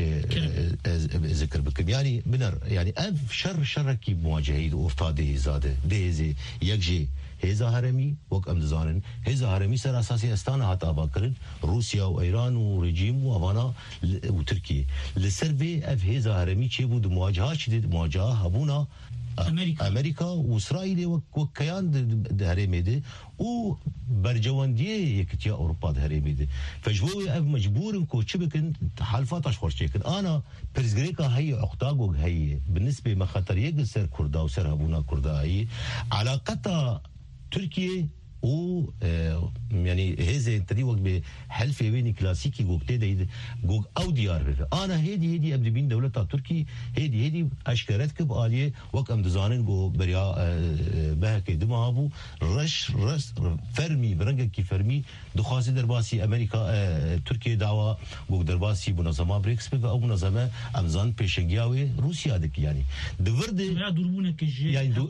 ذكر بكم يعني بنر يعني اف شر شركي مواجهه وفتاده زاده دهزي يكجي هذا هرمي وك ام زانن هذا هرمي سر اساسي استان هات باكرن روسيا وايران وريجيم وافانا وتركيا لسربي اف هذا هرمي تشي بود مواجهه شديد مواجهه هبونا امريكا امريكا واسرائيل وكيان هرمي دي و برجوانديه يكتيا اوروبا هرمي فجوي اف مجبور كو تشبكن تحالفات اشخاص شكل انا برزغريكا هي اختاغو هي بالنسبه ما خطر يجسر كردا وسر هبونا كردا هي علاقتها تركيا و يعني هذا تريوك بحلف بين كلاسيكي جوك تيدا جوك او ديار انا هيدي هيدي ابدي بين دولة تركي هيدي هيدي اشكرتك بآلية وك ام دزانن جو بريا بهك دمابو رش رش فرمي برنجك كي فرمي دخاسي درباسي امريكا تركيا دعوة جوك درباسي منظمة بريكس بك او منظمة امزان بيشنجياوي روسيا دك يعني دورد يعني دو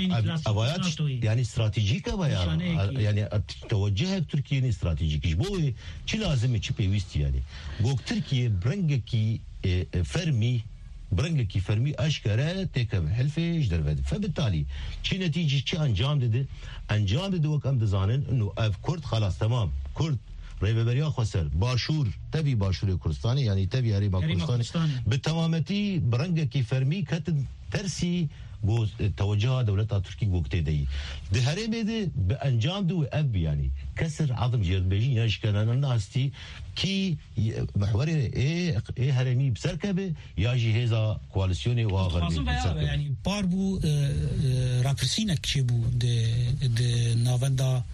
يعني استراتيجيكا بيا يعني توجهك تركيا استراتيجيك جبوي شي لازم تشي بيوست يعني جوك تركيا برنجكي فرمي برنجكي فرمي اشكره تكم حلفه جدر فبالتالي شي نتيجه شي انجام ده انجام ده وكم دزانن انه اف كرد خلاص تمام كرد ريبه بريا خسر باشور تبي باشور كردستاني يعني تبي هري كردستاني بالتمامتي برنجكي فرمي كتن ترسي بو توجه دولتها تركي وقت دي ده هرمي ده بانجام دو اب يعني كسر عظم جربيجين ياش كان الناس تي كي محوري ايه ايه هرمي بسركبه ياجي هذا كواليسيوني واغربي يعني باربو رابرسينك كيبو de de navenda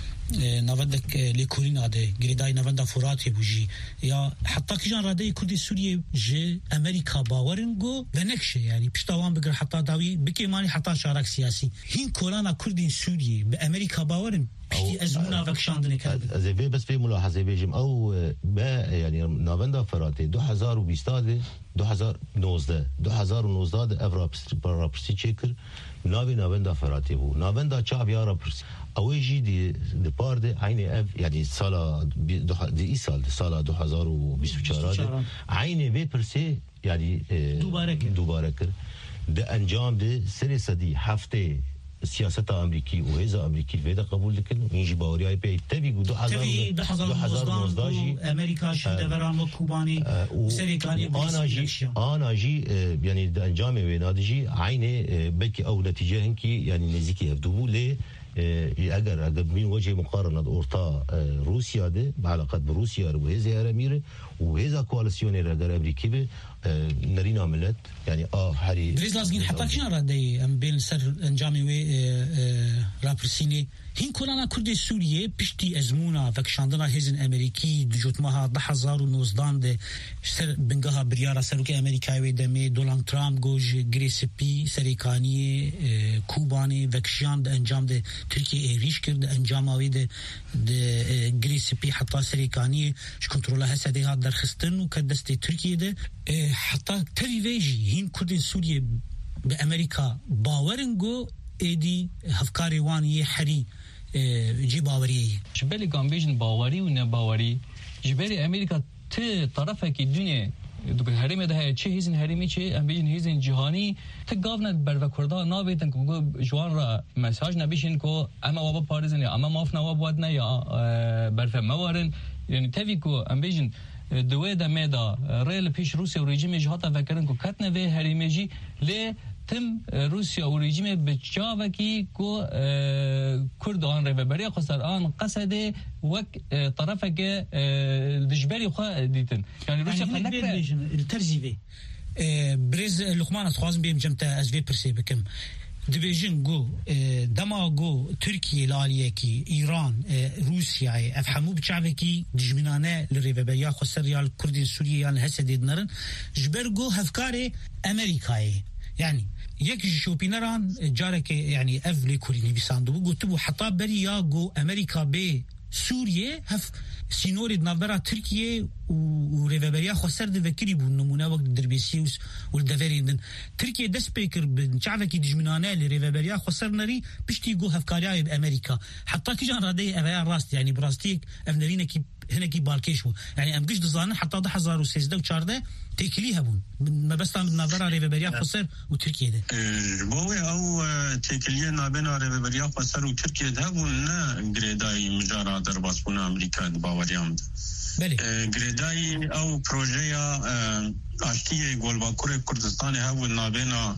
نافندك ليكورينا دي غريداي نافندا فوراتي بوجي يا حتى كيجان رادي كردي سوريا جي امريكا باورنغو بنكشه يعني بشتوان بقر حتى داوي بكي ماني حتى شارك سياسي هين كولانا كردي سوريا بامريكا باورن بشتي ازمونا فكشاندني كده زي بس في ملاحظه بيجم او ما يعني نافندا فوراتي دو هزار وبيست دو هزار ونوزده دو هزار ونوزده افرا برابسي تشيكر نافي نافندا فوراتي بو نافندا تشاب يا رابرسي اوجي دي دي بارد عيني اف يعني صاله دي اي سال صاله دو هزار وبيست وچارده عيني بي برسي يعني دوباره دوباره ده انجام ده سنه صدي هفته سياسة أمريكي وهذا أمريكي في هذا قبول لكن يجي باوري أي بي تبي دو هزار دو هزار ونوزده أمريكا شد وران وكوباني وسريكاني أنا جي أنا جي يعني ده أنجام وينادجي عيني بلكي أو نتيجة هنكي يعني نزيكي هفدوه ليه اگر اگر من وجه مقارنه اورتا روسيا ده بعلاقات بروسيا وهذه ارامير وهذا كواليسيون اگر امريكي به نرينا ملت يعني اه هري بريز لازم حتى كنا ردي ام بين سر انجامي وي رابرسيني هين كلنا كردي سوريا بشتي ازمونا فكشاندنا هزن امريكي دجوتمها دو هزار ونوزده ده سر بنگها بريارا سروكي امريكاوي دمي دونالد ترامب گوج گريسبي سريكاني كوباني فكشاند انجام ده تركيا ريش کرد انجاماوي ده ده گريسبي حتى سريكاني ش كنترول هسدها درخستن وكدست تركيا ده حتى تريفيجي هين كردي سوريا بامريكا باورنگو ايدي هفكاري واني حري جي باوري جبالي كامبيجن باوري ونا باوري جبالي امريكا ت طرفك الدنيا دو هرم ده چه هیزن هرمی چه امبیجن هیزن جهانی تگاوند بر وکردا نابیتن کو جوان را مساج نبیشن کو اما وابا پاریزن یا اما ماف نواب ودنا یا برف موارن یعنی توی کو امبیجن دوی ده میدا ریل پیش روسیا و رژیم جهات فکرن کو کتنه و هرمیجی ل تم روسیا و رژیم بچاوکی کو کردان رهبری خسر آن قصد وک طرفک دجبری خو دیتن یعنی روسیا فنکر الترجیبی برز لقمان خوازم بیم جمتا از وی پرسی بکم دبیجن گو دما گو ترکیه لالیه کی ایران روسیا افهمو بچاوکی دجمنانه لرهبری خسر ریال کردی سوریه یان حسدید نرن جبر گو هفکار امریکایی يعني يك شوبينران جارك يعني افلي كوريني بيساندو قلتبو حتى بري ياغو امريكا بي سوريا هف سينوري نافرا تركيا وريفابريا خسر د فكري بو نمونه وقت دربيسيوس والدفرين تركيا د سبيكر بنشعفكي دجمنانه لريفابريا خسر نري بشتي جو هفكاريا بامريكا حتى كي جان رادي افيا راست يعني براستيك افنرينا كي هنا كي بالكيشو يعني ام قش دزان حتى ده هزار وسيزده وشارده تكليها بون ما بس تام نافرا ريفابريا خسر وتركيا ده بوي او تكليه نابنا ريفابريا خسر وتركيا ده بون غريداي مجارا درباسونا امريكا باوريام بله غريداي او بروجيا اشتيه گولباکور کردستان هاو نابنا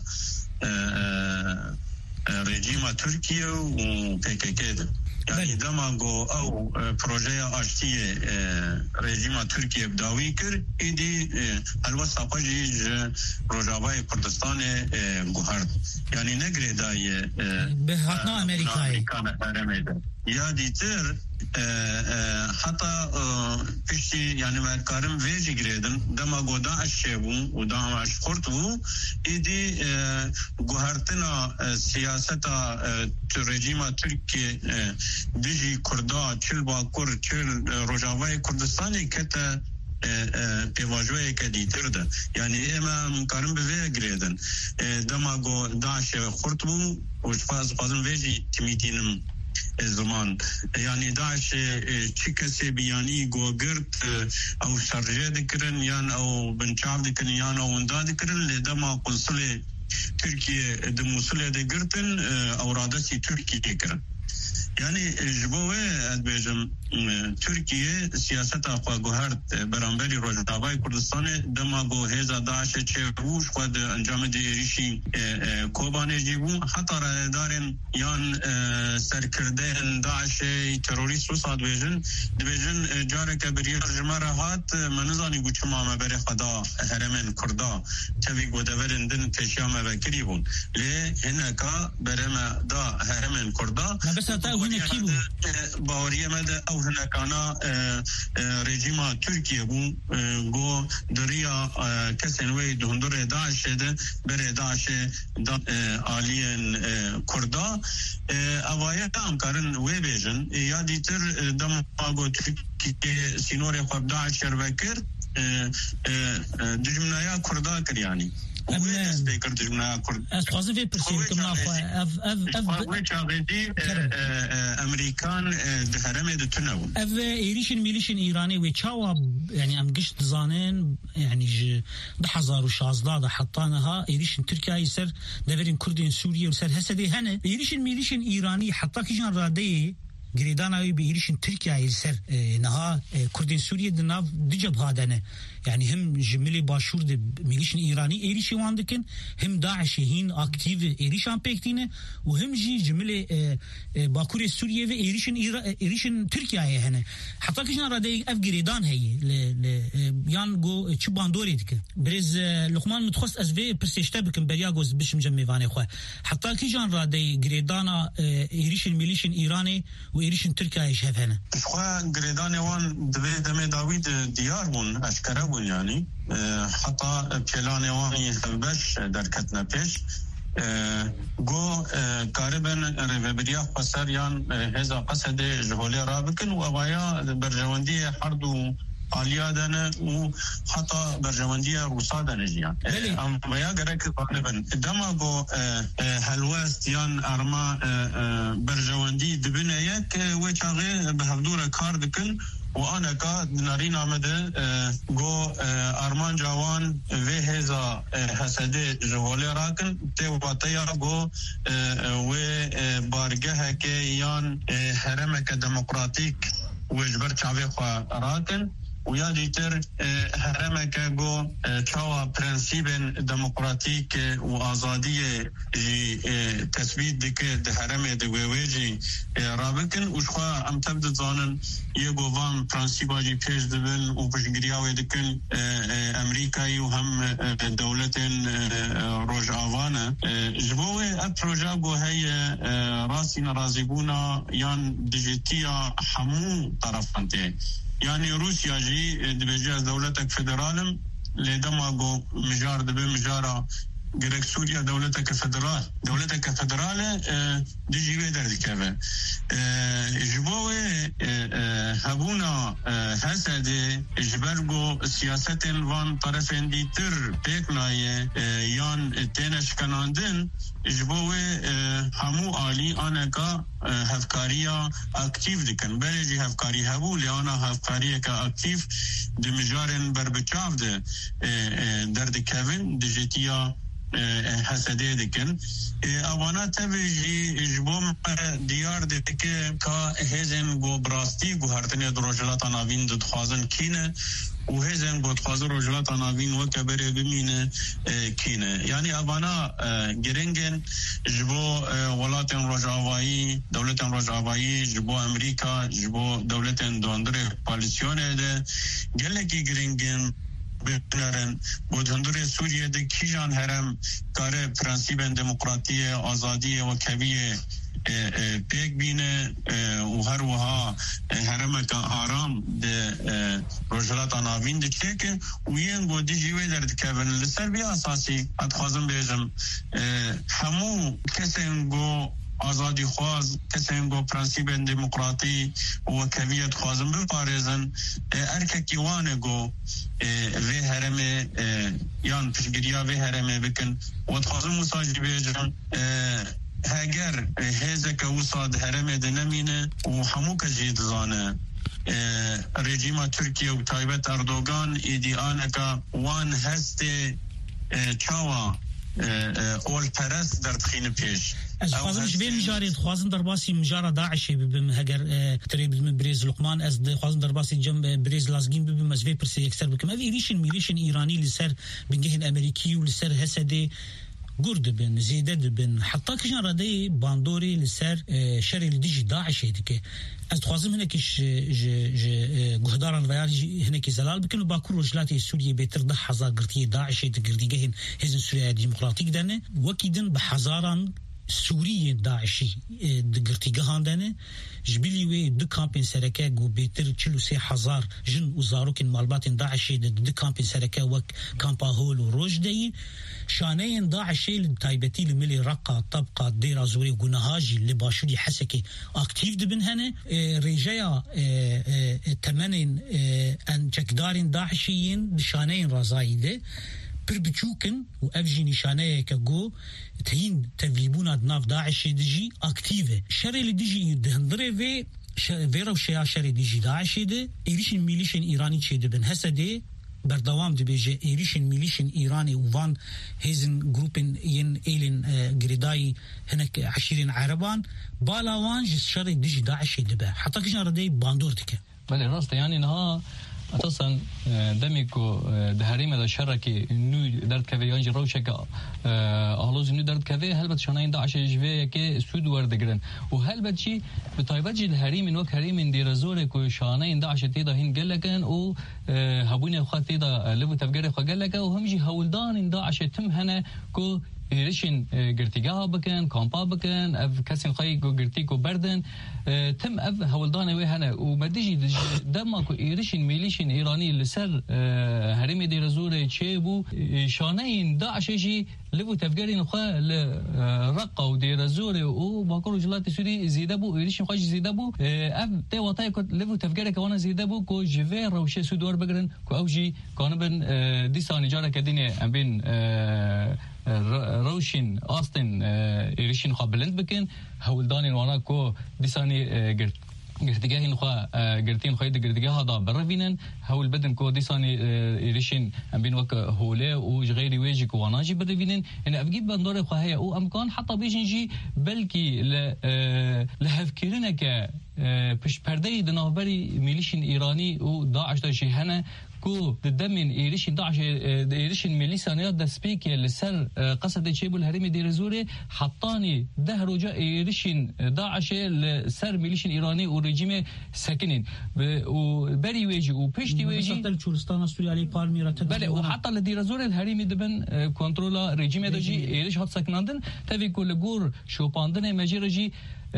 رژیم ترکیه و پی کی کی ده يعني دماغو او بروجيا اشتيه رژیم ترکیه بداوی کر ایدی الوسط قجی روجاوای کردستان گوهرد يعني نگری دای به هاتنا امریکایی یا دیتر حتى فيشي يعني ما كارم فيجي جريدن دما غودا اشيبو ودا اش خرطو ايدي غهرتنا سياستا رژیم تركي ديجي كردا چل باكور چل روجاوای کردستان كتا پیواجوی کدیتر ده یعنی اما مکارم به گریدن دما داش خرطو و فاز فازن ویجی تیمیتینم زمان يعني داعش چکسی بیانی گوگرد او سرجه دکرن یان او بنچاو دکرن یان او اندا دکرن لدما قنصل ترکیه دموصل دکرتن او رادسی ترکیه دکرن يعني جبوه ادبيجم تركيا سياسة أخوة جوهرت برانبري روجداباي كردستان دماغو هذا داعش تشوش قد أنجام ديريشي كوباني جيبون حتى دارن يان سركردين داعش تروريست روس ادبيجن دبيجن جارك بريار جمرهات منزاني بوچما مبر خدا هرمن كردا تبي غدورن دن تشيام بكريبون ل هناك برما دا هرمن كردا بس تا هنا كيبو باوريه مد او هناك انا رژیم ترکیه بو گو دریا کسنوی دهندر داعش ده بر داعش دا آلین کردا اوایه هم کارن وی بیجن یا دیتر دم آگو ترکیه سینور خواب داعش شروع کرد دجمنایا کردا کر یعنی از قاضی وی پرسیم که ما خواهی اف اف اف وی چاقیدی امریکان دهرمه دتنو اف ایریشن میلیشن ایرانی وی چاوا يعني ام قشت زانين يعني ده حزار وشازده ده حطانها ايريشن تركيا يسر دفرين كردين سوريا وسر هسدي هنا ايريشن ميليشن ايراني حتى كيجان رادي جريدانا بإيريشن تركيا يسر نها كردين سوريا دناف دجب هادنا يعني هم جملي باشور دي ميليشن إيراني إيريشي واندكن هم داعش هين أكتيف إيريشان بيكتينه وهم جي جملي باكوري سوريا في إيريشن إيريشن تركيا هنا حتى كيشنا رادي أف جريدان هي ل يان جو تشبان دوري دك بريز لقمان متخصص أزفي برسيشتا بكم برياغوز بش مجمي فاني خو حتى كيشان رادي جريدانا إيريشن ميليشن إيراني وإيريشن تركيا يشهد هنا إخوة جريدان وان دبي دمي داويد ديار بون أشكره بون يعني حتى بلان واني هلبش دركتنا بيش جو قاربا ريفبريا قصريان هذا قصد جهولي رابكن وابايا برجواندية حردو آلیادن و حتی برجواندی روسادن جیان. ام ویا گرک غالبا دماغو هلوست یان ارما برجواندی دبنه یک و چاقه به هفدور کار دکن و آنها که نارین آمده گو ارمان جوان و هزا حسده جهوله راکن تی واتیا گو و بارگه که یان حرمه که دموکراتیک و جبر چاوه خواه راکن ويا ديتر هرمك جو تشاوا برنسيبن ديمقراطيك وآزادية تثبيت دك هرم دويجي رابكن وشخوا ام تبدأ زانن يجو فان برنسيبا جي بيش دبن وبشجرياوي دكن أمريكا وهم دولة روج آوانا جبوه أبروجا جو هي راسنا رازقونا يان ديجيتيا حمو طرفانته يعني روسيا جي دبجي دولتك فدرالم لدماغو مجار دبي مجارة جرك سوريا دولتك فدرال دولتك فدرال دجي بيدر دكافة جبوه هبونا حسد جبرغو سياسة وان طرفين دي تر بيكناي يان تنش كناندن جبوه همو آلی آنکا هفکاریا اکتیف دکن بلجی هفکاری هبو لیانا هفکاریه که اکتیف دمجارن بربچاف ده درد کوین دجتیا حسده دکن اوانا تبجی جبوم دیار دکه که هزن گو براستی گو هرتنی دروجلات ناوین دخوازن کینه و هزن گو دخوازن روجلات ناوین و کبره بمینه کینه یعنی اوانا گرنگن جبو ولاتن روجاوایی دولتن روجاوایی جبو امریکا جبو دولتن دواندر پالیسیونه ده گلکی گرنگن بنرن بود هندور سوریه ده کیجان هرم کار پرنسیبن دموکراتی آزادی و کبیه پیک بینه و هر وها هرم که آرام ده روجلات آناوین ده چکه و این گو دی جیوه درد که بن لسر بی اساسی اتخوازم بیجم همو کسین گو آزادی خواز کسین گو پرنسیب دموکراتی و کویت خوازم بپارزن ارککی وانه گو وی هرمه یان پشگریا وی هرمه بکن و تخوازم مساجی بیجن هاگر هزک وصاد هرمه دنمینه و همو کجید زانه رژیم ترکیه و تایبت اردوغان ایدیانه که وان هسته چاوا اول پرست در تخین پیش از خوازم شبه مجارد خوازم در باسی مجارد داعشی ببیم هگر تری ببیم بریز لقمان از خوازم در باسی جنب بریز لازگین ببیم از وی پرسی یکسر بکم او ایریشن میریشن ایرانی لسر بنگهن امریکی و لسر حسده گرد بن زیده بن حتی کشان راده باندوری لسر شری لدیجی داعشی دیگه از خوازم هنکش گهداران ویار هنکی زلال بکن و باکور رجلاتی سوریه بیتر ده هزار گرتی داعشی دیگه هن هزن سوریه دیمقراطیک دانه وکیدن به هزاران سوریه داعشی دگرتیگه هاندانه جبیلی وی دو کامپین سرکه گو بیتر چلو سی هزار جن و زاروکن مالبات داعشی دو کامپین سرکه وک کامپا هول و روش دی شانه داعشی لتایبتی لملی رقا طبقا دیر ازوری و گناهاجی لباشوری حسکی اکتیف دبن هنه ریجایا تمنین ان چکدارین داعشیین شانه رازایی ده پر بچوکن و افجی نشانه که گو تهین تبلیبونا دناف داعش دیجی اکتیوه شری لدیجی دهندره و ویرو شیا شری دیجی داعش ده ایریشن میلیشن ایرانی چه دبن هسته بردوام دبیجه ایریشن میلیشن ایرانی وان هیزن گروپن ین ایلن گریدای هنک عشرین عربان بالاوان جس شری دیجی داعش دبه حتی کشان رده باندور دکه بله راست يعني انها اساسا دميكو دهريمه دا شركي نو درد كافي يانجي روشك اهلوز نو درد كافي هلبت شانين داعش جوي كي سود وردگرن وهلبت شي بتايبت الهريم نو كريم دي رزورك وشانين داعش تيدا هين قالكن او هبوني خات تيدا لبو تفجر خ قالك وهمجي هولدان داعش تم هنا كو ایرشین گرتیگاه بکن کامپا بکن اف کسی خواهی کو گرتیکو بردن تم اف هولدانه وی هنه و مدیجی دما کو ایرشین میلیشین ایرانی لسر هرم دی رزور چه بو شانه این داعشی لبو تفجرین خواه لرقه و دی رزور و باکر جلات سوری زیده بو ایرشین خواهی زیده بو اف تی وطای کو لبو تفجره که وانا زیده بو کو جوه روشه سودور بگرن کو اوجی کانبن دیسانی جاره کدینه ام بین روشين أصلاً إيرشين خابلند بكن هولدانين وانا كو ديساني قرت قرتيجاهين خا قرتين خايد قرتيجاه هذا برفينن هول بدن كو ديساني إيرشين أم بين وك هولا وجغيري ويجي كو واناجي برفينن أنا أبجيب بندور خاهية أو أمكان حتى بيجنجي بلكي ل لهفكرنا ك بش پرده دنابری میلیشن ایرانی و داعش داشی هنه کو ددمن ایریشن داعش ایریشن میلیسانیات دسپیک لسر قصد چیبول هرمی دیرزوره حطانی ده رجا ایریشن داعش لسر میلیشن ایرانی و رژیم سکنین و بری ویجی و پشتی ویجی مثل چولستان سوری علی پالمیرا بله و حتی لدیرزوره الهرمی دبن کنترل رژیم داجی ایریش هات سکناندن تفی کل گور شوپاندن مجرجی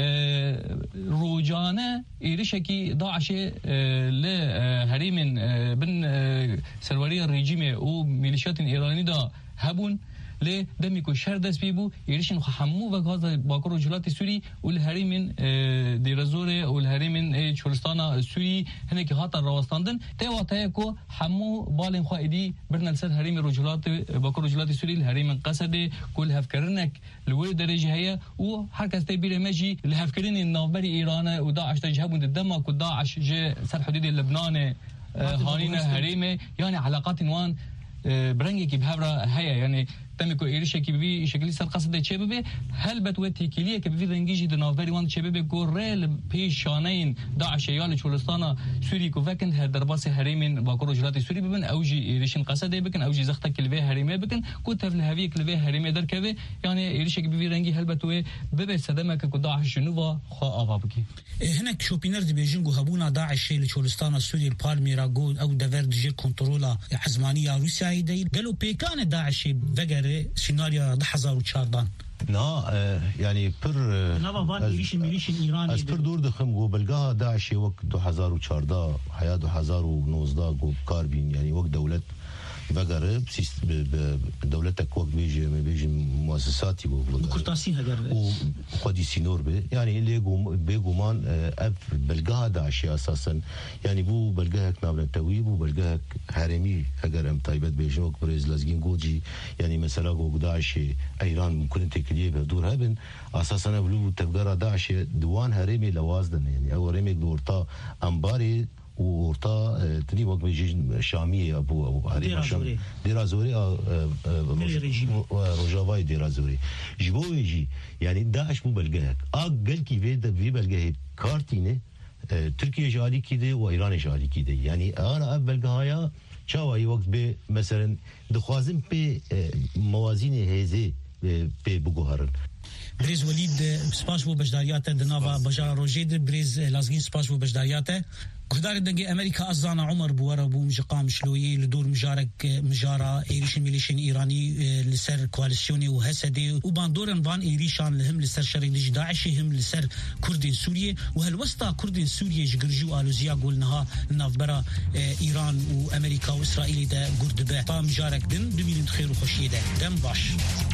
روجانه إيرشكي داعش لهريم بن سرواري الرجيم و ميليشيات إيراني دا هبون ل دميكو شردس بيبو يريشن خحمو وغاز باكر رجلات سوري والهريم ديرزوره والهريم چولستان سوري هنك هاتا راوستاندن تيوا تايكو حمو بالين خايدي برنلسل هريم رجلات باكر رجلات سوري الهريم قصد كل هفكرنك لوي درجه هي و حركه تبير ماجي الهفكرين النوبري ايران وداعش تجهبون الدم كو داعش جه سر حدود لبنان هانينا هريمه يعني علاقات وان برنگی که بهبرا هيا يعني تمكو إيرشة كي ببي شكلي سر قصد چه ببي هل بتوتي كليه كي ببي رنگيجي دناوبري وان چه ببي گورل پیش شانين داعش يال چولستان سوري كو فكن هر درباس هريمن باكو رجلات سوري ببن اوجي إيرشن قصد بكن اوجي زخت كلوه هريمه بكن كو تفل هوي كلوه هريمه در كوي يعني إيرشة كي ببي رنگي هل بتوي ببي صدمه كو داعش نووا خا ابا بكي هناك شوبينر دي بيجينغو هبونا داعش لچولستان سوري البالميرا جو او دفر دجي كنترولا عزمانيه روسيا دي قالوا بيكان داعش وغير سيناريو ده هزار وچاردان نا يعني پر نوابان ایریشن میلیشن ایرانی از پر دور دخم گو بلگاه داعش وقت دو هزار وچارده حیا دو هزار ونوزده گو کاربین يعني وقت دولت وغيره دولتك وقت بيجي بيجي مؤسساتي وكرتاسين هجر وخدي سينور به يعني اللي يقوم بيقومان اف بلقاها داعشي اساسا يعني بو بلقاهك نابل التويب وبلقاهك هرمي هجر ام طيبت بيجوك بريز لازقين جوجي يعني مثلا جو داعشي ايران ممكن تكليه بدور هبن اساسا بلو تفجر داعشي دوان هرمي لوازدن يعني او رمي دورتا امباري وورتا تني وقت بيجي شامية أبو أبو هريم شام ديرازوري روجافاي ديرازوري جبو يجي يعني داعش مو بلقاك أقل كيف ده في بلقاه كارتينه تركيا جالي كده وإيران جالي كده يعني أنا أقبل قهايا شو أي وقت ب مثلا دخوازم ب موازين هذه ب بجوهرن بريز وليد سپاس بو بجدارياته دناوا بجار روجيد بريز لازغين سپاس بو بجدارياته قدار دنگي امريكا ازانا عمر بوره بو مجقام شلوي لدور مجارك مجارا ايريشن ميليشن ايراني لسر كواليسيوني وهسدي وباندورن فان ايريشان لهم لسر شري داعش هم لسر كردين سوريا وهالوسطى كردين سوريا جرجو الوزيا قولناها نافبرا ايران وامريكا واسرائيل ده قرد با مجارك دن دبين خير وخشيه ده دم باش